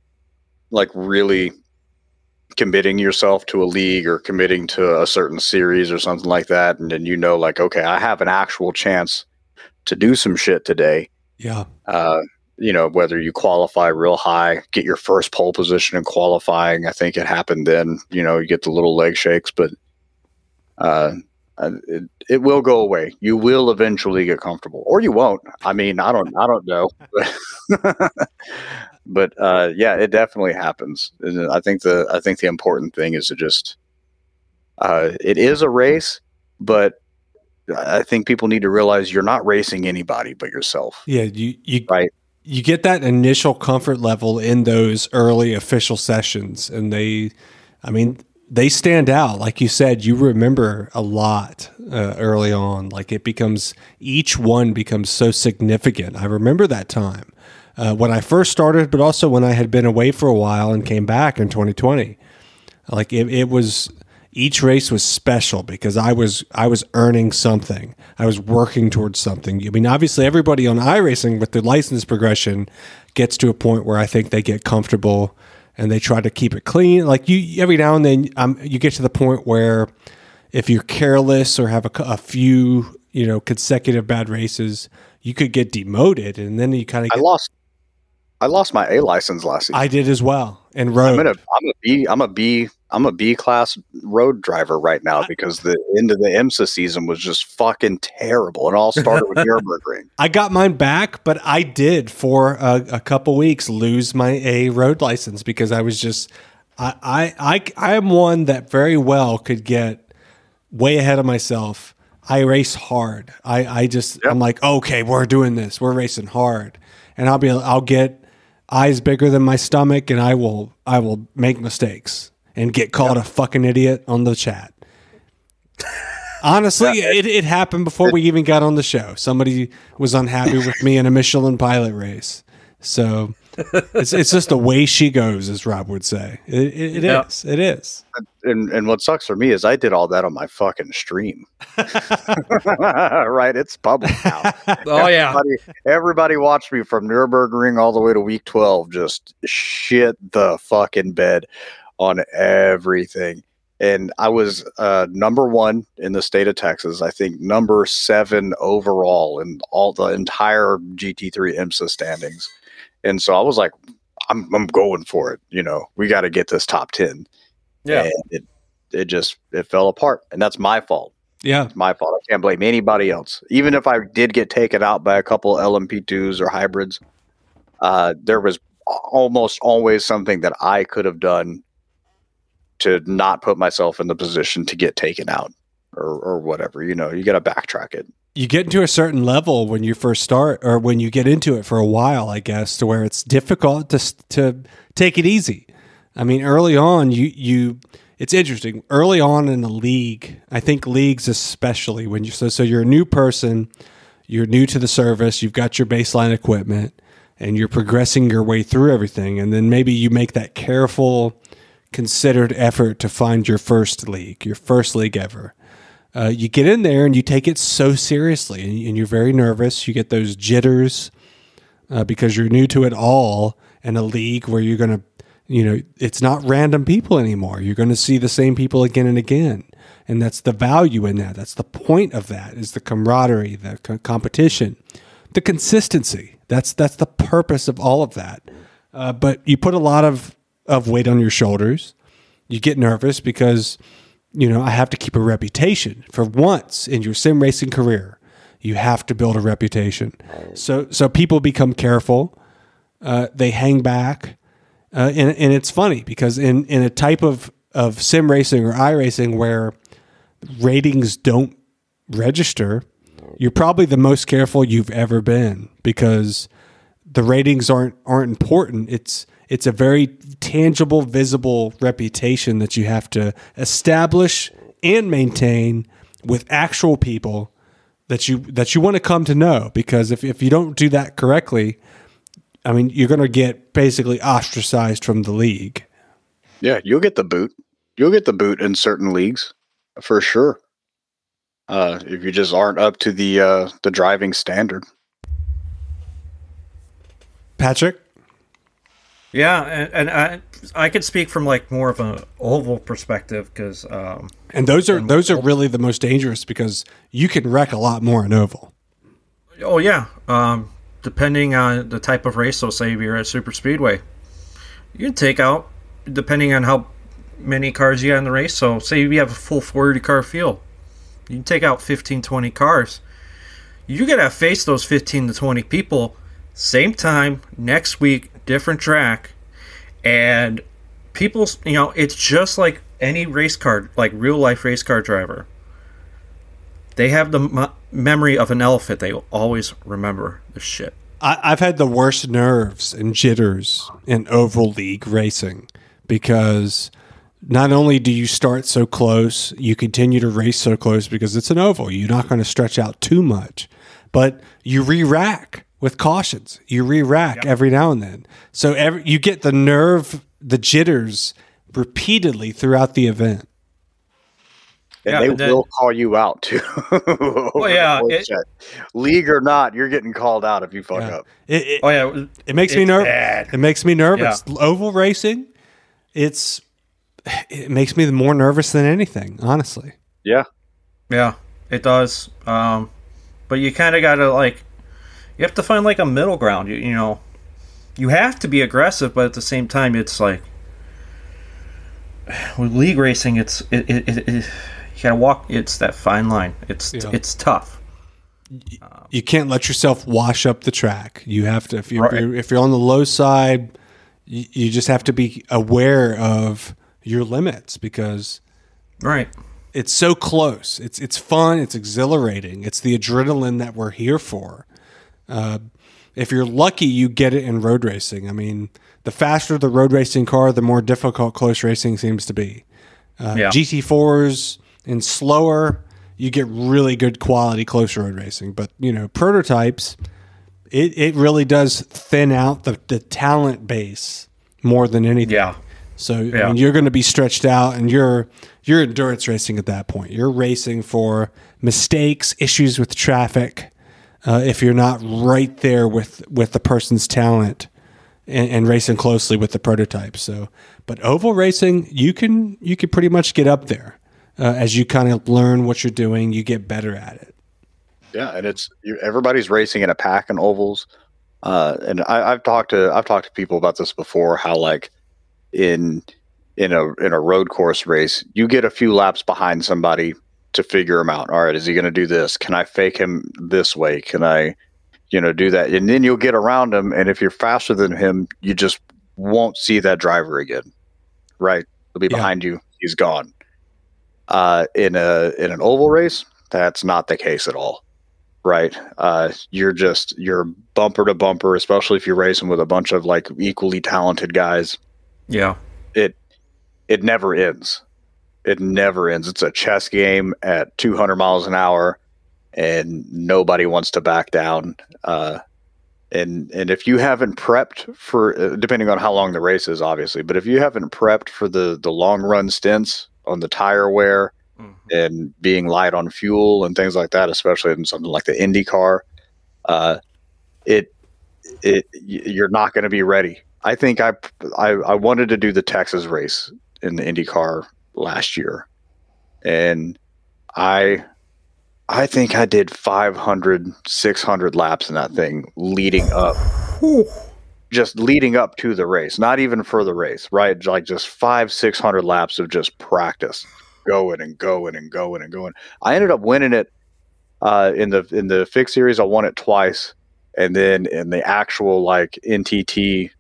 like really committing yourself to a league or committing to a certain series or something like that. And then, you know, like, okay, I have an actual chance to do some shit today. Yeah. Uh, you know, whether you qualify real high, get your first pole position in qualifying. I think it happened then, you know, you get the little leg shakes, but uh, it, it will go away. You will eventually get comfortable, or you won't. I mean, I don't, I don't know, but, but uh, yeah, it definitely happens. And I think the, I think the important thing is to just, uh, it is a race, but I think people need to realize you're not racing anybody but yourself. Yeah. You, you, right. You get that initial comfort level in those early official sessions, and they, I mean, they stand out. Like you said, you remember a lot uh, early on. Like it becomes, each one becomes so significant. I remember that time uh, when I first started, but also when I had been away for a while and came back in twenty twenty. Like it, it was, each race was special because I was I was earning something. I was working towards something. I mean, obviously, everybody on iRacing with the license progression gets to a point where I think they get comfortable and they try to keep it clean. Like you, every now and then, um, you get to the point where if you're careless or have a, a few, you know, consecutive bad races, you could get demoted, and then you kind of. I lost. I lost my A license last season. I did as well, and road. I'm, in a, I'm a B. I'm a B. I'm a B class road driver right now because the end of the IMSA season was just fucking terrible. It all started with Nürburgring. I got mine back, but I did for a, a couple weeks lose my A road license because I was just, I, I, I, I am one that very well could get way ahead of myself. I race hard. I, I just, yep. I'm like, okay, we're doing this. We're racing hard. And I'll be, I'll get eyes bigger than my stomach, and I will, I will make mistakes and get called yep. a fucking idiot on the chat. Honestly, yeah, it, it happened before we even got on the show. Somebody was unhappy with me in a Michelin pilot race. So it's it's just the way she goes, as Rob would say. It, it, it yep. is. It is. And and what sucks for me is I did all that on my fucking stream. Right? It's public now. Oh, yeah. Everybody, everybody watched me from Nürburgring all the way to week twelve. Just shit the fucking bed on everything. And I was uh, number one in the state of Texas. I think number seven overall in all the entire G T three IMSA standings. And so I was like, I'm I'm going for it. You know, we got to get this top ten. Yeah. And it it just it fell apart, and that's my fault. Yeah, it's my fault. I can't blame anybody else. Even if I did get taken out by a couple L M P twos or hybrids, uh, there was almost always something that I could have done to not put myself in the position to get taken out or, or whatever. You know, you got to backtrack it. You get into a certain level when you first start, or when you get into it for a while, I guess, to where it's difficult to to take it easy. I mean, early on, you you it's interesting. Early on in the league, I think leagues especially when you so so you're a new person, you're new to the service, you've got your baseline equipment, and you're progressing your way through everything, and then maybe you make that careful, considered effort to find your first league, your first league ever. Uh, you get in there and you take it so seriously, and, and you're very nervous. You get those jitters uh, because you're new to it all in a league where you're going to, you know, it's not random people anymore. You're going to see the same people again and again. And that's the value in that. That's the point of that, is the camaraderie, the co- competition, the consistency. That's that's the purpose of all of that. Uh, but you put a lot of, of weight on your shoulders. You get nervous because, you know, I have to keep a reputation. For once in your sim racing career, you have to build a reputation. So so people become careful. Uh, they hang back. Uh, and, and it's funny because in, in a type of, of sim racing or iRacing where ratings don't register, you're probably the most careful you've ever been because the ratings aren't aren't important. It's it's a very tangible, visible reputation that you have to establish and maintain with actual people that you that you want to come to know. Because if, if you don't do that correctly, I mean, you're going to get basically ostracized from the league. Yeah, you'll get the boot. You'll get the boot in certain leagues, for sure. Uh, if you just aren't up to the uh, the driving standard. Patrick? Yeah, and, and I I could speak from like more of an oval perspective because um, and those are those are really the most dangerous because you can wreck a lot more in oval. Oh yeah, um, depending on the type of race. So say if you're at super speedway, you can take out depending on how many cars you got in the race. So say if you have a full forty car field, you can take out fifteen, twenty cars. You gotta face those fifteen to twenty people same time next week, different track, and people, you know, it's just like any race car, like real life race car driver. They have the m- memory of an elephant. They will always remember the shit. I, I've had the worst nerves and jitters in oval league racing because not only do you start so close, you continue to race so close because it's an oval. You're not going to stretch out too much, but you re-rack with cautions. You re-rack yep. every now and then. So every, you get the nerve, the jitters repeatedly throughout the event. And yeah, they and then, will call you out too. Well, yeah, it, league or not, you're getting called out if you fuck yeah. up. It, it, oh yeah, it makes me nervous. It makes me nervous. Yeah. Oval racing, it's it makes me more nervous than anything, honestly. Yeah, yeah, it does. Um, but you kind of gotta like, you have to find like a middle ground. You you know, you have to be aggressive, but at the same time, it's like with league racing, it's it it. it, it you gotta walk. It's that fine line. It's yeah. it's tough. Um, you can't let yourself wash up the track. You have to if you right. if you're on the low side, you, you just have to be aware of your limits because right. It's so close. It's it's fun. It's exhilarating. It's the adrenaline that we're here for. Uh, if you're lucky, you get it in road racing. I mean, the faster the road racing car, the more difficult close racing seems to be. Uh, yeah. G T fours. And slower, you get really good quality close road racing. But, you know, prototypes, it, it really does thin out the, the talent base more than anything. Yeah. So yeah. I mean, you're going to be stretched out, and you're you're endurance racing at that point. You're racing for mistakes, issues with traffic, uh, if you're not right there with, with the person's talent and, and racing closely with the prototype. So, but oval racing, you can you can pretty much get up there. Uh, as you kind of learn what you're doing, you get better at it. Yeah, and it's you, everybody's racing in a pack in ovals. Uh, and I, I've talked to I've talked to people about this before. How like in in a in a road course race, you get a few laps behind somebody to figure him out. All right, is he going to do this? Can I fake him this way? Can I, you know, do that? And then you'll get around him, and if you're faster than him, you just won't see that driver again. Right? He'll be yeah. behind you. He's gone. Uh, in a in an oval race, that's not the case at all, right? Uh, you're just you're bumper to bumper, especially if you're racing with a bunch of like equally talented guys. Yeah, it it never ends. It never ends. It's a chess game at two hundred miles an hour, and nobody wants to back down. Uh, and and if you haven't prepped for, uh, depending on how long the race is, obviously, but if you haven't prepped for the the long run stints on the tire wear mm-hmm. and being light on fuel and things like that, especially in something like the IndyCar, uh, it it you're not going to be ready. I think I, I I wanted to do the Texas race in the IndyCar last year, and I I think I did five hundred, six hundred laps in that thing leading up. Whew. Just leading up to the race, not even for the race, right? Like just five, six hundred laps of just practice, going and going and going and going. I ended up winning it uh, in the in the fixed series. I won it twice, and then in the actual like N T T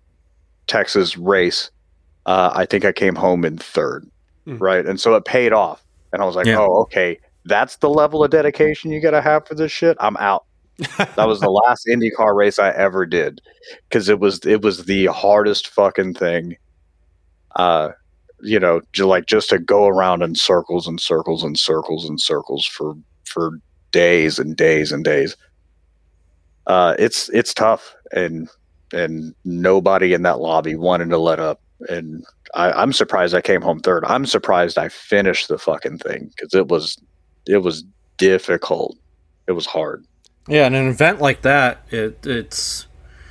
Texas race, uh, I think I came home in third, mm. right? And so it paid off, and I was like, yeah. oh, okay, that's the level of dedication you got to have for this shit. I'm out. That was the last IndyCar race I ever did because it was it was the hardest fucking thing. Uh, you know, j- like just to go around in circles and circles and circles and circles for for days and days and days. Uh, it's it's tough, and and nobody in that lobby wanted to let up. And I, I'm surprised I came home third. I'm surprised I finished the fucking thing because it was it was difficult. It was hard. Yeah, in an event like that, it, it's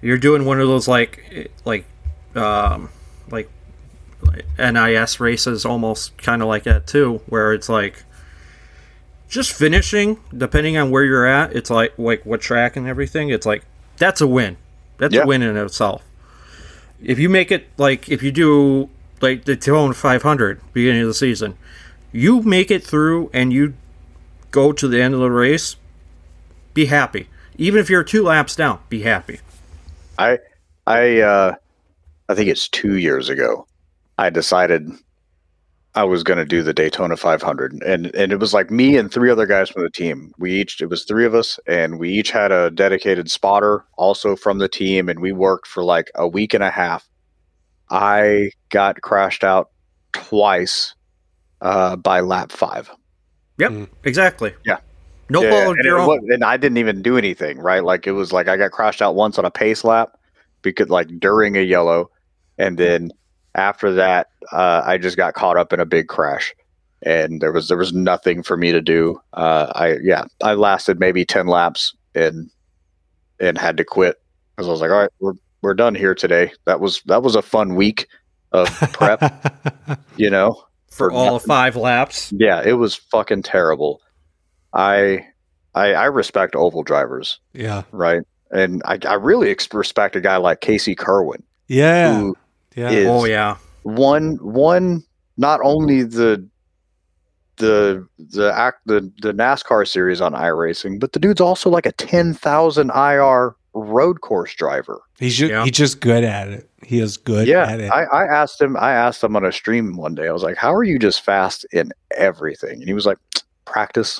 you're doing one of those like like um, like N I S races, almost kind of like that too, where it's like just finishing, depending on where you're at. It's like like what track and everything. It's like that's a win. That's Yeah. a win in itself. If you make it like if you do like the Daytona five hundred beginning of the season, you make it through and you go to the end of the race, be happy. Even if you're two laps down, be happy. I, I, uh, I think it's two years ago. I decided I was going to do the Daytona five hundred, and and it was like me and three other guys from the team. We each it was three of us, and we each had a dedicated spotter, also from the team, and we worked for like a week and a half. I got crashed out twice uh, by lap five. Yep, Mm. exactly. Yeah. No Yeah, fault of and, your it own. was- and I didn't even do anything, right? Like it was like I got crashed out once on a pace lap because like during a yellow, and then after that, uh, I just got caught up in a big crash, and there was there was nothing for me to do. Uh, I yeah, I lasted maybe ten laps and and had to quit because I was like, all right, we're we're done here today. That was that was a fun week of prep, you know. For all nothing. of five laps. Yeah, it was fucking terrible. I, I, I respect oval drivers, Yeah. right? And I, I really ex- respect a guy like Casey Kerwin, Yeah. who Yeah. is Oh yeah. one one not only the the the act the the NASCAR series on iRacing, but the dude's also like a ten thousand I R road course driver. He's just, Yeah. he's just good at it. He is good Yeah, at it. I, I asked him. I asked him on a stream one day. I was like, "How are you just fast in everything?" And he was like, "Practice,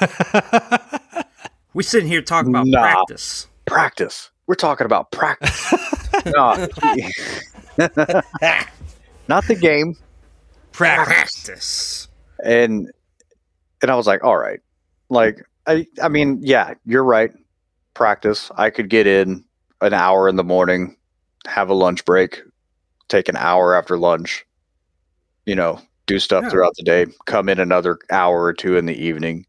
We sitting here talking about Nah. practice. practice. We're talking about practice, no, not the game." Practice. And and I was like, "All right, like I I mean, yeah, you're right. Practice. I could get in an hour in the morning, have a lunch break, take an hour after lunch, you know, do stuff Yeah. throughout the day, come in another hour or two in the evening.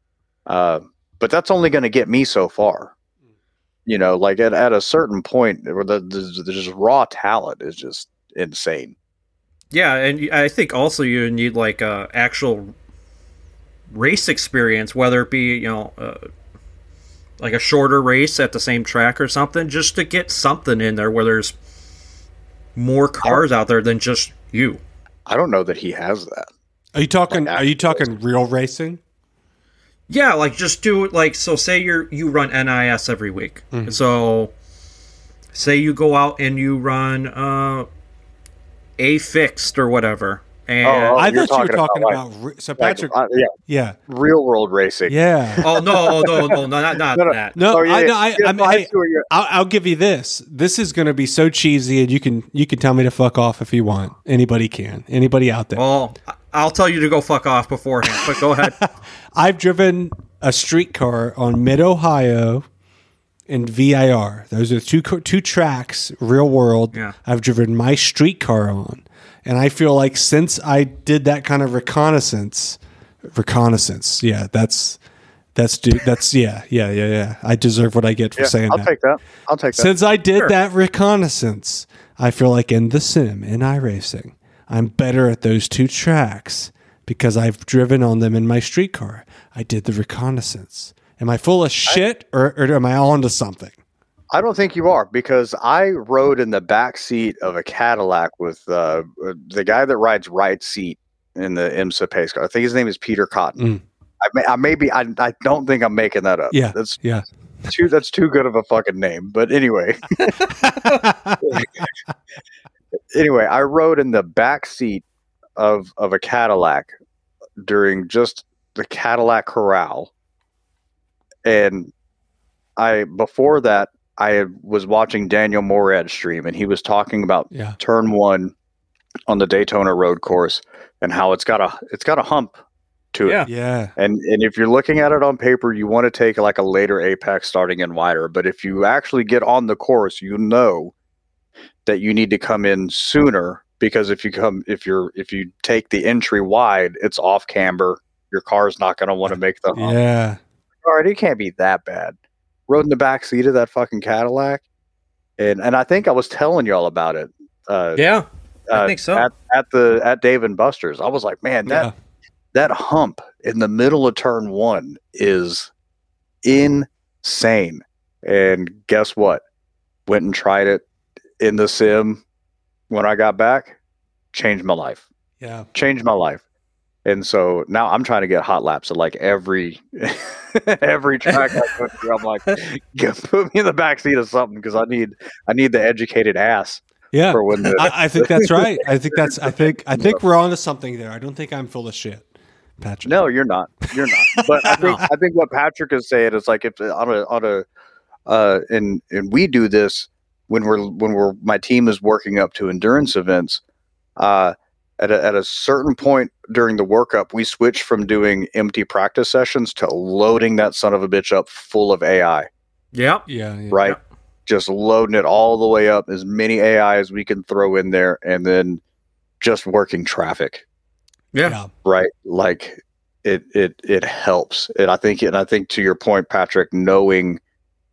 Uh, but that's only going to get me so far. You know, like at, at a certain point where the, the, the just raw talent is just insane. Yeah, and I think also you need like uh, actual race experience, whether it be you know uh, like a shorter race at the same track or something, just to get something in there where there's more cars out there than just you. I don't know that he has that. Are you talking? Like Are you talking real racing? Yeah, like just do it like so. Say you're you run N I S every week, Mhm. so say you go out and you run uh, a fixed or whatever, and Oh, I you're thought you were talking talking about, about. re- so Like, Patrick, uh, yeah, yeah, real world racing. yeah. oh no, no, no, no, not not No, no. that. No, Oh, yeah, I, yeah. no, I, Yeah, I no, mean, I hey, see what you're- I'll, I'll give you this. This is going to be so cheesy, and you can you can tell me to fuck off if you want. Anybody can. Anybody out there. Well, I'll tell you to go fuck off beforehand, but go ahead. I've driven a streetcar on Mid Ohio and V I R. Those are two co- two tracks, real world. Yeah. I've driven my streetcar on, and I feel like since I did that kind of reconnaissance, reconnaissance, yeah, that's that's du- that's yeah, yeah, yeah, yeah. I deserve what I get for Yeah, saying I'll that. take that. I'll take that. Since I did Sure. that reconnaissance, I feel like in the sim, in iRacing, I'm better at those two tracks because I've driven on them in my streetcar. I did the reconnaissance. Am I full of shit or, or am I on to something? I don't think you are, because I rode in the back seat of a Cadillac with uh, the guy that rides right seat in the IMSA pace car. I think his name is Peter Cotton. Mm. I may, I maybe I, I don't think I'm making that up. Yeah. that's Yeah. too that's too good of a fucking name. But anyway, anyway, I rode in the back seat of of a Cadillac during just the Cadillac Corral, and I before that I was watching Daniel Morad stream, and he was talking about Yeah. turn one on the Daytona road course and how it's got a it's got a hump to Yeah. it. Yeah. And and if you're looking at it on paper, you want to take like a later apex starting in wider. But if you actually get on the course, you know that you need to come in sooner, because if you come if you're if you take the entry wide, it's off camber. Your car's not going to want to make the hump. Yeah. All right, it can't be that bad. Rode in the back seat of that fucking Cadillac, and and I think I was telling y'all about it. Uh, Yeah, I uh, think so. At, at the at Dave and Buster's, I was like, man, that Yeah. that hump in the middle of turn one is insane. And guess what? Went and tried it in the sim when I got back. Changed my life. Yeah. Changed my life. And so now I'm trying to get hot laps at like every every track I go through. I'm like, put me in the back seat of something because I need I need the educated ass Yeah. for when the I, I think that's right. I think that's. I think. I think we're onto something there. I don't think I'm full of shit, Patrick. No, you're not. You're not. But I think I think what Patrick is saying is like if on a on a uh and and we do this when we're when we're my team is working up to endurance events. Uh, at a, at a certain point during the workup, we switch from doing empty practice sessions to loading that son of a bitch up full of A I. Yep. Yeah. yeah. Right. Yep. Just loading it all the way up, as many A I as we can throw in there, and then just working traffic. Yeah. Yeah. Right. Like it, it, it helps. And I think, and I think to your point, Patrick, knowing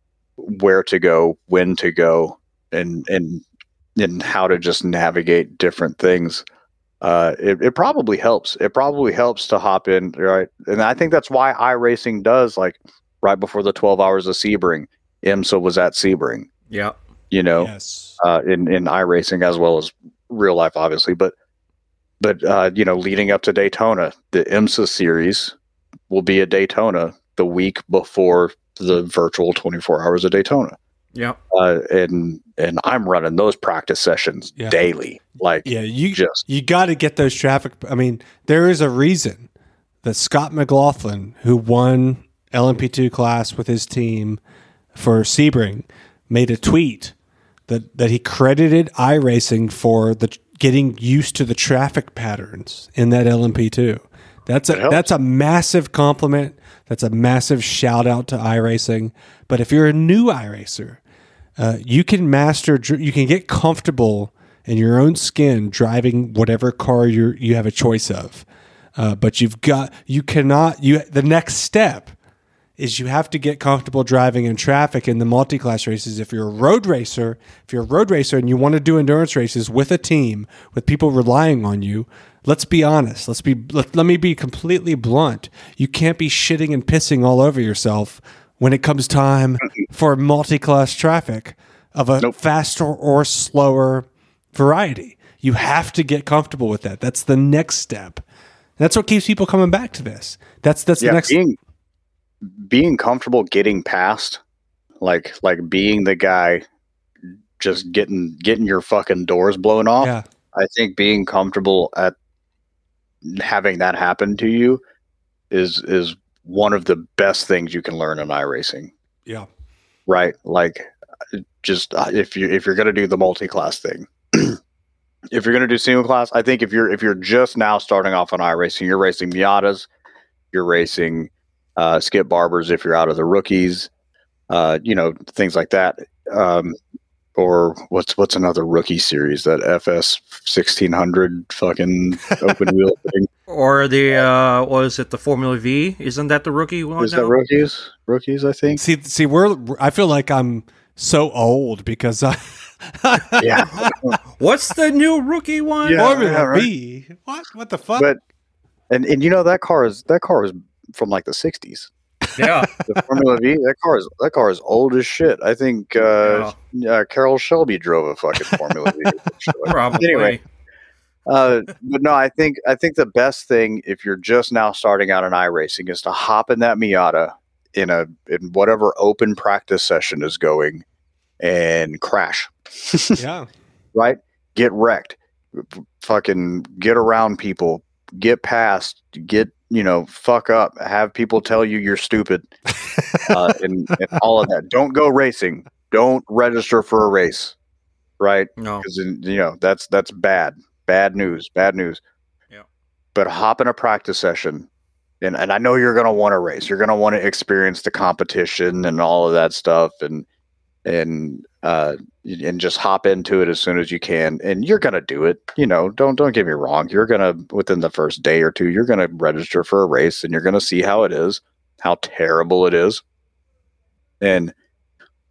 where to go, when to go, and, and, and how to just navigate different things. Uh, it, it probably helps. It probably helps to hop in. Right. And I think that's why iRacing does, like right before the twelve hours of Sebring, IMSA was at Sebring, Yep. you know, Yes. uh, in, in iRacing as well as real life, obviously, but, but, uh, you know, leading up to Daytona, the IMSA series will be at Daytona the week before the virtual twenty-four hours of Daytona. Yep. Uh, and, and I'm running those practice sessions Yeah. daily. Like, Yeah. You just, you got to get those traffic. I mean, there is a reason that Scott McLaughlin, who won L M P two class with his team for Sebring, made a tweet that that he credited iRacing for the getting used to the traffic patterns in that L M P two. That's a It helps. that's a massive compliment. That's a massive shout out to iRacing. But if you're a new iRacer, uh, you can master. dr- You can get comfortable in your own skin driving whatever car you you have a choice of. Uh, but you've got you cannot you the next step is you have to get comfortable driving in traffic in the multi-class races. If you're a road racer, if you're a road racer and you want to do endurance races with a team, with people relying on you, let's be honest. Let's be let, let me be completely blunt. You can't be shitting and pissing all over yourself when it comes time for multi-class traffic of a Nope. faster or slower variety. You have to get comfortable with that. That's the next step. That's what keeps people coming back to this. That's that's yeah, the next being, being comfortable getting past, like, like being the guy just getting, getting your fucking doors blown off. yeah. I think being comfortable at having that happen to you is is one of the best things you can learn in iRacing, Yeah. right? Like, just uh, if you if you're gonna do the multi-class thing, if you're gonna do single class, I think if you're if you're just now starting off on iRacing, you're racing Miatas, you're racing uh, Skip Barbers if you're out of the rookies, uh, you know, things like that. Um, or what's what's another rookie series, that F S sixteen hundred fucking open wheel thing? Or the uh, what is it? The Formula V? Isn't that the rookie one? Is now? that rookies? Rookies, I think. See, see, we're. I feel like I'm so old because I. Yeah, What's the new rookie one? Yeah. Formula right. V. What? What the fuck? but and and you know that car is that car is from like the sixties. Yeah. The Formula V, that car is that car is old as shit. I think uh, uh, Carroll Shelby drove a fucking Formula V. Probably. Anyway, uh, but no, I think I think the best thing if you're just now starting out in iRacing is to hop in that Miata in a in whatever open practice session is going and crash. yeah. Right? Get wrecked. F- fucking get around people. Get past. Get, you know, fuck up. Have people tell you you're stupid. uh, and, and all of that. Don't go racing. Don't register for a race. Right? No. Because, you know, that's that's bad. Bad news. Bad news. Yeah. But hop in a practice session. And, and I know you're going to want to race. You're going to want to experience the competition and all of that stuff. And, and, uh, and just hop into it as soon as you can. And you're going to do it. You know, don't, don't get me wrong. You're going to, within the first day or two, you're going to register for a race and you're going to see how it is, how terrible it is. And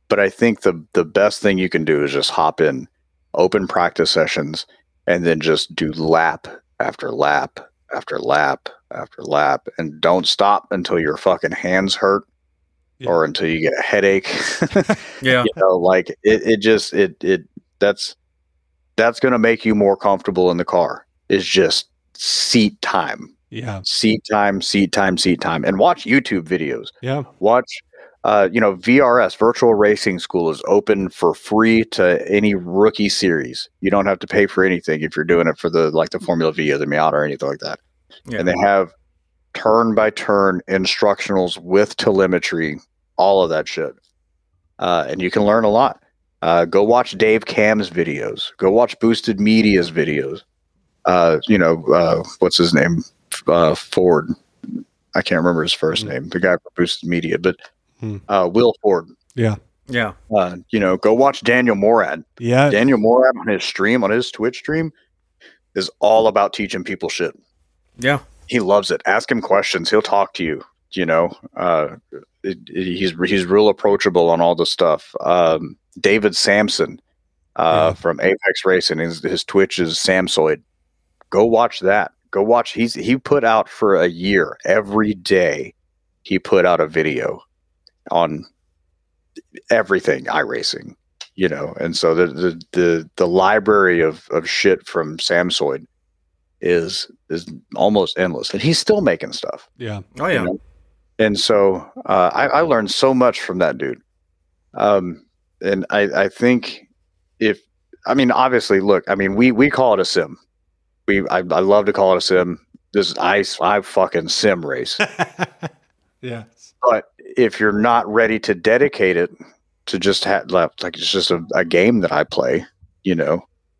but I think the the best thing you can do is just hop in, open practice sessions, and then just do lap after lap after lap after lap, and don't stop until your fucking hands hurt yeah. or until you get a headache. yeah, you know, like it, it just it it that's that's gonna make you more comfortable in the car. Is just seat time. Yeah, seat time, seat time, seat time, and watch YouTube videos. Yeah, watch. Uh, you know, V R S, Virtual Racing School, is open for free to any rookie series. You don't have to pay for anything if you're doing it for the like the Formula V or the Miata or anything like that. Yeah. And they have turn by turn instructionals with telemetry, all of that shit. Uh, and you can learn a lot. Uh, go watch Dave Cam's videos. Go watch Boosted Media's videos. Uh, you know, uh, what's his name? Uh, Ford. I can't remember his first mm. name. The guy from Boosted Media, but. Hmm. Uh, Will Ford. Yeah. Yeah. Uh, you know, go watch Daniel Morad. Yeah. Daniel Morad on his stream, on his Twitch stream, is all about teaching people shit. Yeah. He loves it. Ask him questions. He'll talk to you, you know. Uh, it, it, he's he's real approachable on all the stuff. Um, David Sampson uh, yeah. from Apex Racing, his, his Twitch is Samsoid. Go watch that. Go watch. He's He put out for a year, every day, he put out a video on everything iRacing, you know, and so the the the, the library of, of shit from Samsoid is is almost endless, and he's still making stuff. Yeah. Oh yeah. You know? And so uh, I, I learned so much from that dude. Um, and I I think if I mean obviously look I mean we we call it a sim. We I, I love to call it a sim. This is I I fucking sim race. Yeah. But if you're not ready to dedicate it to just have like it's just a, a game that I play, you know,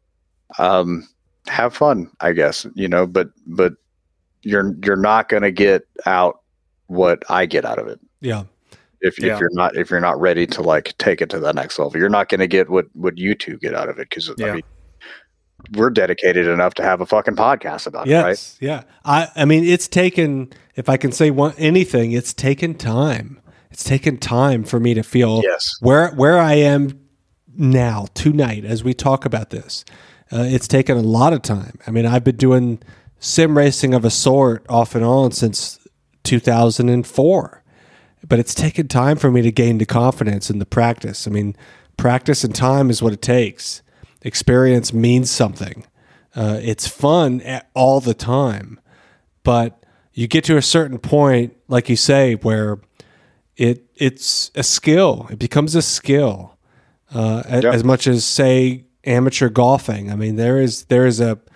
um, have fun, I guess, you know, but but you're you're not going to get out what I get out of it. Yeah. If yeah. if you're not if you're not ready to like take it to the next level, you're not going to get what what you two get out of it because yeah. I mean, we're dedicated enough to have a fucking podcast about yes, it, right? Yeah. I, I mean, it's taken, if I can say one, anything, it's taken time. It's taken time for me to feel yes. where where I am now, tonight, as we talk about this. Uh, it's taken a lot of time. I mean, I've been doing sim racing of a sort off and on since two thousand four. But it's taken time for me to gain the confidence and the practice. I mean, practice and time is what it takes. Experience means something. Uh, it's fun at, all the time, but you get to a certain point, like you say, where it it's a skill. It becomes a skill, uh, yep. as much as say amateur golfing. I mean, there is there is a,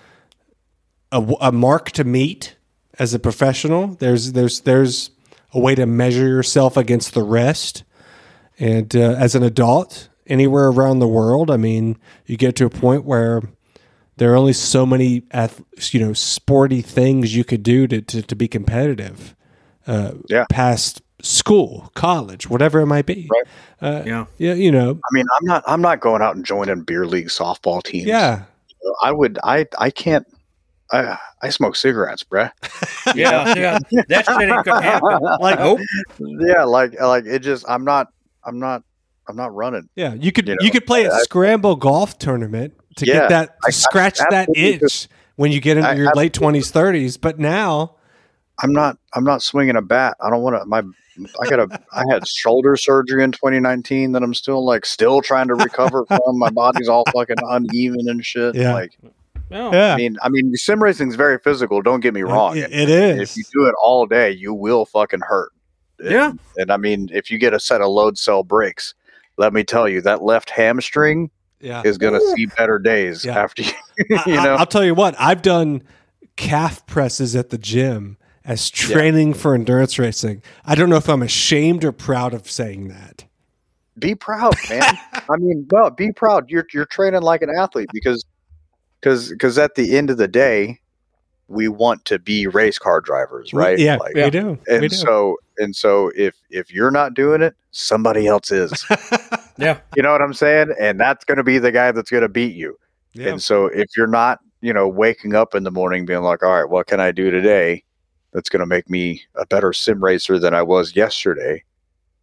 a a mark to meet as a professional. There's there's there's a way to measure yourself against the rest, and uh, as an adult. Anywhere around the world, I mean, you get to a point where there are only so many, you know, sporty things you could do to to, to be competitive. Uh, yeah. Past school, college, whatever it might be. Right. Uh, yeah. Yeah. You know. I mean, I'm not. I'm not going out and joining beer league softball teams. Yeah. You know, I would. I. I can't. I. I smoke cigarettes, bruh. yeah. Yeah. That shit ain't gonna happen. Like, oh. Yeah. Like. Like it just. I'm not. I'm not. I'm not running. Yeah, you could you, you know, could play a I, scramble golf tournament to yeah, get that to I, scratch I, that itch when you get into I, your I, late twenties, thirties. But now, I'm not. I'm not swinging a bat. I don't want to. My I got a. I had shoulder surgery in twenty nineteen that I'm still like still trying to recover from. My body's all fucking uneven and shit. Yeah. Like, oh. yeah. I mean, I mean, sim racing is very physical. Don't get me wrong. It, it is. If you do it all day, you will fucking hurt. Yeah. And, and I mean, if you get a set of load cell brakes. Let me tell you, that left hamstring yeah. is going to see better days yeah. after you. you I, know, I'll tell you what. I've done calf presses at the gym as training yeah. for endurance racing. I don't know if I'm ashamed or proud of saying that. Be proud, man. I mean, no, be proud. You're you're training like an athlete because because because at the end of the day, we want to be race car drivers, right? Yeah, like, we do. And we do. so and so if if you're not doing it, somebody else is. Yeah. You know what I'm saying? And that's going to be the guy that's going to beat you. Yeah. And so if you're not, you know, waking up in the morning being like, all right, what can I do today that's going to make me a better sim racer than I was yesterday?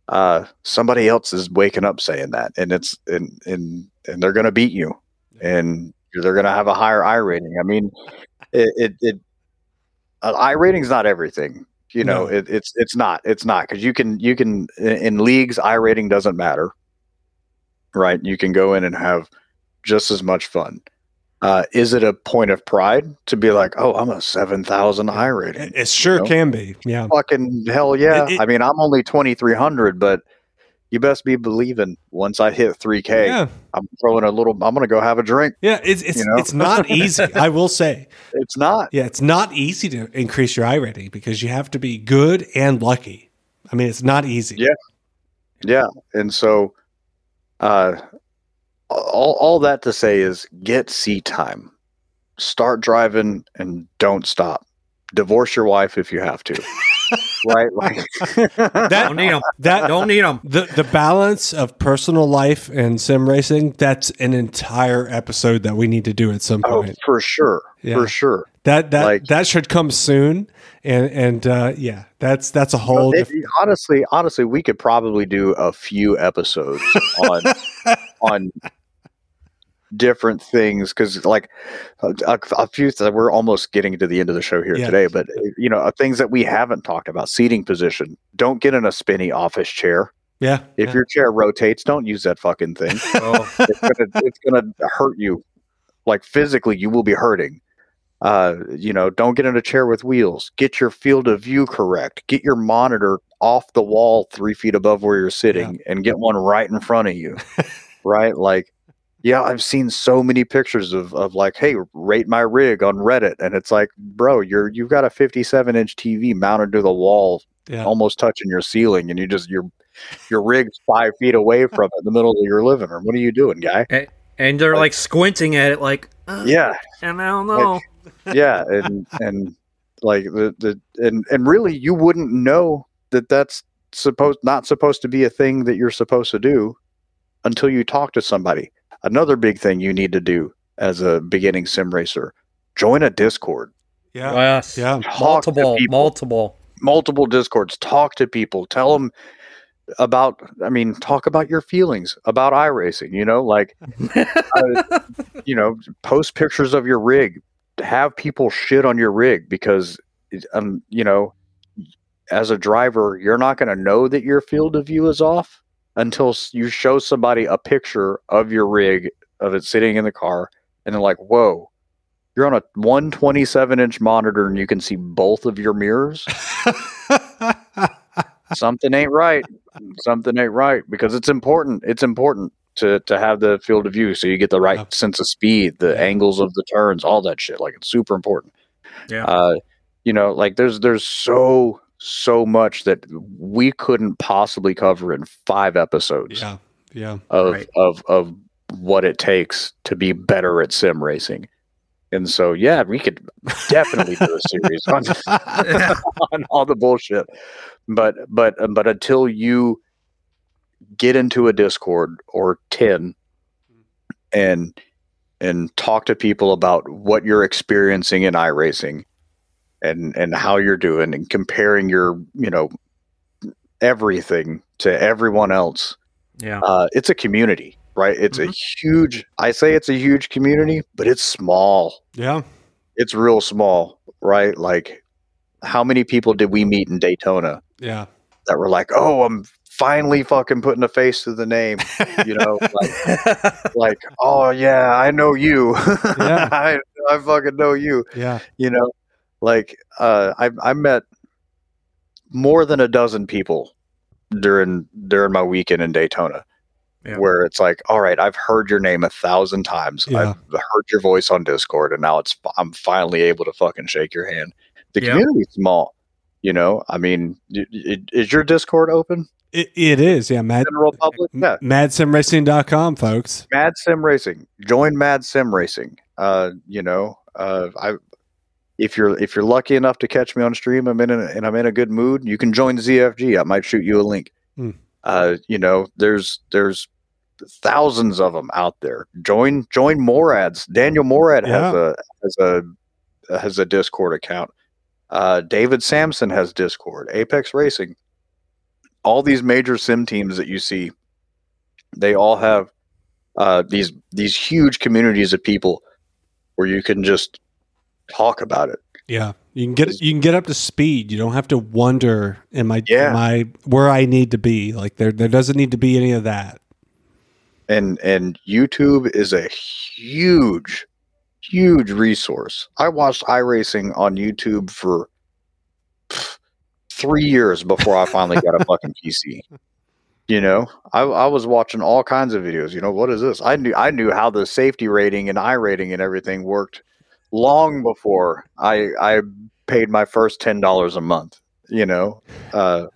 uh, somebody else is waking up saying that, and it's and and and they're going to beat you, and they're going to have a higher I rating. I mean, it it, it uh, I rating is not everything. You know, No. it, it's it's not it's not because you can you can in, in leagues I rating doesn't matter, right? You can go in and have just as much fun. Uh, is it a point of pride to be like, oh, I'm a seven thousand I rating? It, it sure you know? can be. Yeah. Fucking hell yeah! It- it- I mean, I'm only twenty-three hundred, but you best be believing once I hit three K, Yeah. I'm throwing a little. I'm gonna go have a drink. Yeah. It's it's You know? it's not easy. I will say. It's not. Yeah, it's not easy to increase your I rating because you have to be good and lucky. I mean, it's not easy. Yeah. Yeah, and so, uh, all all that to say is get seat time. Start driving and don't stop. Divorce your wife if you have to. Right? Like That Don't need them. that Don't need them. the the balance of personal life and sim racing, that's an entire episode that we need to do at some oh, point. for sure, Yeah. for sure. That that like- that should come soon. And and uh, yeah, that's that's a whole It- diff- honestly, honestly, we could probably do a few episodes on on different things because, like, a, a few. Th- we're almost getting to the end of the show here Yeah. today, but you know, uh, things that we haven't talked about: seating position. Don't get in a spinny office chair. yeah. If yeah. your chair rotates, don't use that fucking thing. Oh, It's gonna, it's gonna hurt you. Like physically, you will be hurting. Uh, you know, don't get in a chair with wheels. Get your field of view correct. Get your monitor off the wall three feet above where you're sitting, and get one right in front of you. Right? Like, yeah, I've seen so many pictures of of like, hey, rate my rig on Reddit, and it's like, bro, you're you've got a fifty-seven inch T V mounted to the wall, yeah. almost touching your ceiling, and you just your your rig's five feet away from it in the middle of your living room. What are you doing, guy? and they're like squinting at it, like, uh, Yeah, and I don't know. yeah, and and like the the and and really, you wouldn't know that that's supposed not supposed to be a thing that you're supposed to do until you talk to somebody. Another big thing you need to do as a beginning sim racer: join a Discord. Yeah. Yes. Yeah. Talk to Multiple, people. multiple. Multiple Discords. Talk to people. Tell them about. I mean, talk about your feelings about iRacing. You know, like, uh, you know, post pictures of your rig. Have people shit on your rig because, um, you know, as a driver, you're not going to know that your field of view is off until s- you show somebody a picture of your rig of it sitting in the car, and they're like, "Whoa, you're on a one twenty-seven inch monitor and you can see both of your mirrors." Something ain't right. Something ain't right because it's important. It's important to to have the field of view so you get the right Yeah. sense of speed, the Yeah. angles of the turns, all that shit. Like, it's super important. Yeah. Uh, you know, like there's there's so so much that we couldn't possibly cover in five episodes Yeah. Yeah. of Right. of of what it takes to be better at sim racing. And so, yeah, we could definitely do a series on, on all the bullshit. But but but until you get into a Discord or ten and and talk to people about what you're experiencing in iRacing and and how you're doing and comparing your, you know, everything to everyone else, Yeah. uh, it's a community, right? It's Mhm. a huge, I say it's a huge community, but it's small. Yeah. It's real small, right? Like, how many people did we meet in Daytona Yeah. that were like, oh, I'm finally fucking putting a face to the name, you know, like, like, oh yeah, I know you. Yeah. I, I fucking know you, Yeah. you know, like, uh, I, I met more than a dozen people during, during my weekend in Daytona. Yeah. Where it's like, all right, I've heard your name a thousand times. Yeah. I've heard your voice on Discord, and now it's I'm finally able to fucking shake your hand. The Yeah. community's small, you know. I mean, y- y- is your Discord open? It, it is. Yeah. Mad, General public? Yeah. mad sim racing dot com, folks. Mad Sim Racing. Join Mad Sim Racing. Uh, you know, uh, I if you're if you're lucky enough to catch me on stream, I'm in a, and I'm in a good mood. You can join Z F G. I might shoot you a link. Hmm. Uh, you know, there's there's thousands of them out there. Join join Morad's. Daniel Morad has Yeah. a has a has a Discord account. Uh, David Sampson has Discord. Apex Racing. all these major sim teams that you see, they all have uh, these these huge communities of people where you can just talk about it. Yeah, you can get you can get up to speed. You don't have to wonder, am I Yeah. am I where I need to be? Like there there doesn't need to be any of that. And and YouTube is a huge, huge resource. I watched iRacing on YouTube for pff, three years before I finally got a fucking P C. You know, I, I was watching all kinds of videos. You know, what is this? I knew I knew how the safety rating and iRating and everything worked long before I I paid my first ten dollars a month. You know, uh,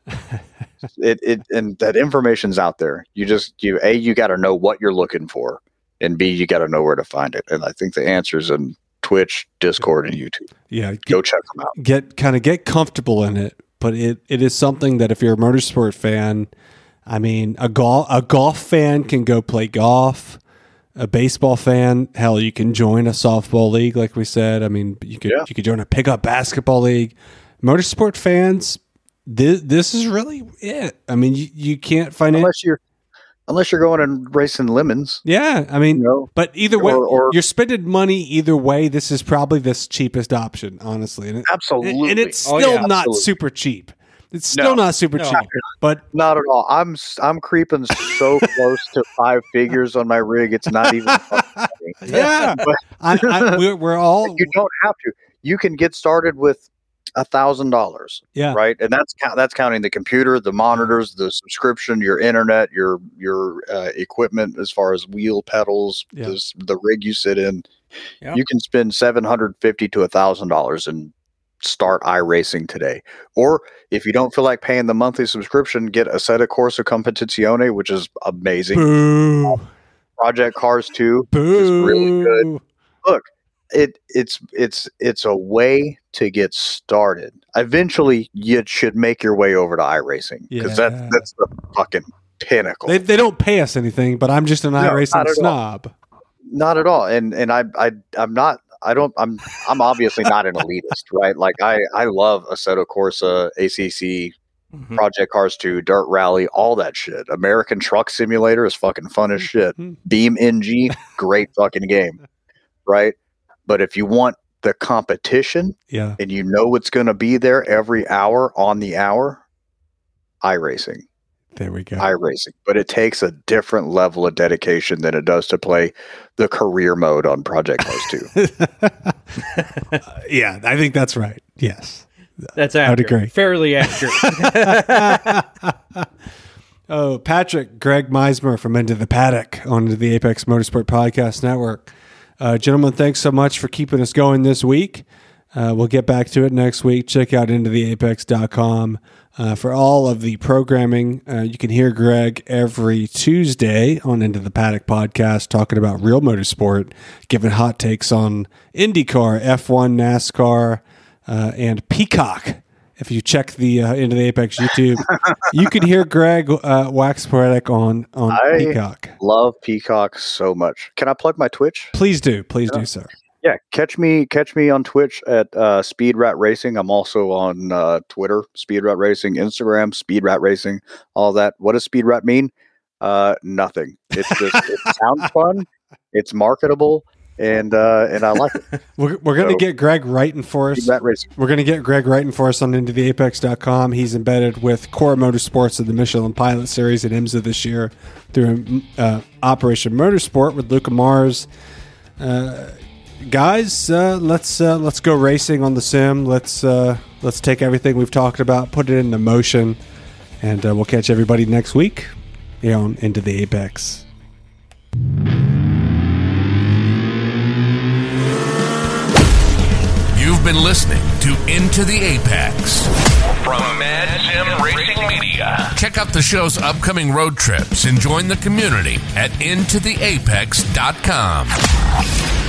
it it and that information's out there. You just you a you got to know what you're looking for, and b you got to know where to find it. And I think the answer's in Twitch, Discord, and YouTube. Yeah, Go get, check them out. get kind of get comfortable in it. But it, it is something that if you're a motorsport fan, I mean, a golf a golf fan can go play golf. A baseball fan, hell, you can join a softball league, like we said. I mean, you could Yeah. you could join a pickup basketball league. Motorsport fans, this this is really it. I mean, you, you can't find it. Unless you're unless you're going and racing lemons. Yeah, I mean, You know, but either way, or- or- you're spending money either way. This is probably the cheapest option, honestly, and, it, Absolutely. and, and it's Oh, still yeah, not absolutely. super cheap. It's still No. not super No. cheap, but Not at all. I'm s- I'm creeping so close to five figures on my rig. It's not even funny. yeah, But- I, I, we're, we're all You don't have to. You can get started with a thousand dollars, yeah. right? And that's count, that's counting the computer, the monitors, the subscription, your internet, your your uh, equipment as far as wheel pedals, Yeah. the, s- the rig you sit in. Yeah. You can spend seven hundred fifty to a thousand dollars and start iRacing today. Or if you don't feel like paying the monthly subscription, get Assetto Corsa Competizione, which is amazing. Boo, Project Cars two boo. is really good. Look, it it's it's it's a way to get started. Eventually, you should make your way over to iRacing because Yeah. that's that's the fucking pinnacle. They, they don't pay us anything, but I'm just an not iRacing at all. snob. Not at all. And and I I I'm not. I don't. I'm. I'm obviously not an elitist, right? Like I I love Assetto Corsa, A C C, Mhm. Project Cars two, Dirt Rally, all that shit. American Truck Simulator is fucking fun as shit. Beam N G, great fucking game, right? But if you want the competition Yeah, and you know it's going to be there every hour on the hour, iRacing, there we go. iRacing. But it takes a different level of dedication than it does to play the career mode on Project Cars two. yeah, I think that's right. Yes. That's I would accurate. agree. Fairly accurate. Oh, Patrick, Greg Meismer from Into the Paddock on the Apex Motorsport Podcast Network. Uh, gentlemen, thanks so much for keeping us going this week. Uh, we'll get back to it next week. Check out into the apex dot com uh, for all of the programming. Uh, you can hear Greg every Tuesday on Into the Paddock podcast talking about real motorsport, giving hot takes on IndyCar, F one, NASCAR, uh, and Peacock. If you check the uh, Into the Apex YouTube, you can hear Greg uh, wax poetic on, on I- Peacock. Love Peacock so much. Can I plug my Twitch? Please do. Please do, sir. Yeah, catch me catch me on Twitch at uh, Speed Rat Racing. I'm also on uh, Twitter, Speed Rat Racing, Instagram, Speed Rat Racing, all that. What does Speed Rat mean? Uh, nothing. It's just it sounds fun. It's marketable, and uh, and I like it. We're, we're going to So- get Greg writing for us. Speed Rat Racing. We're going to get Greg writing for us on into the apex dot com. He's embedded with Core Motorsports of the Michelin Pilot Series at IMSA this year through uh, Operation Motorsport with Luca Mars. Uh, guys, uh, let's uh, let's go racing on the sim. Let's uh, let's take everything we've talked about, put it into motion, and uh, we'll catch everybody next week here on Into the Apex. You've been listening to Into the Apex From Mad Sim Racing Media. Check out the show's upcoming road trips and join the community at into the apex dot com.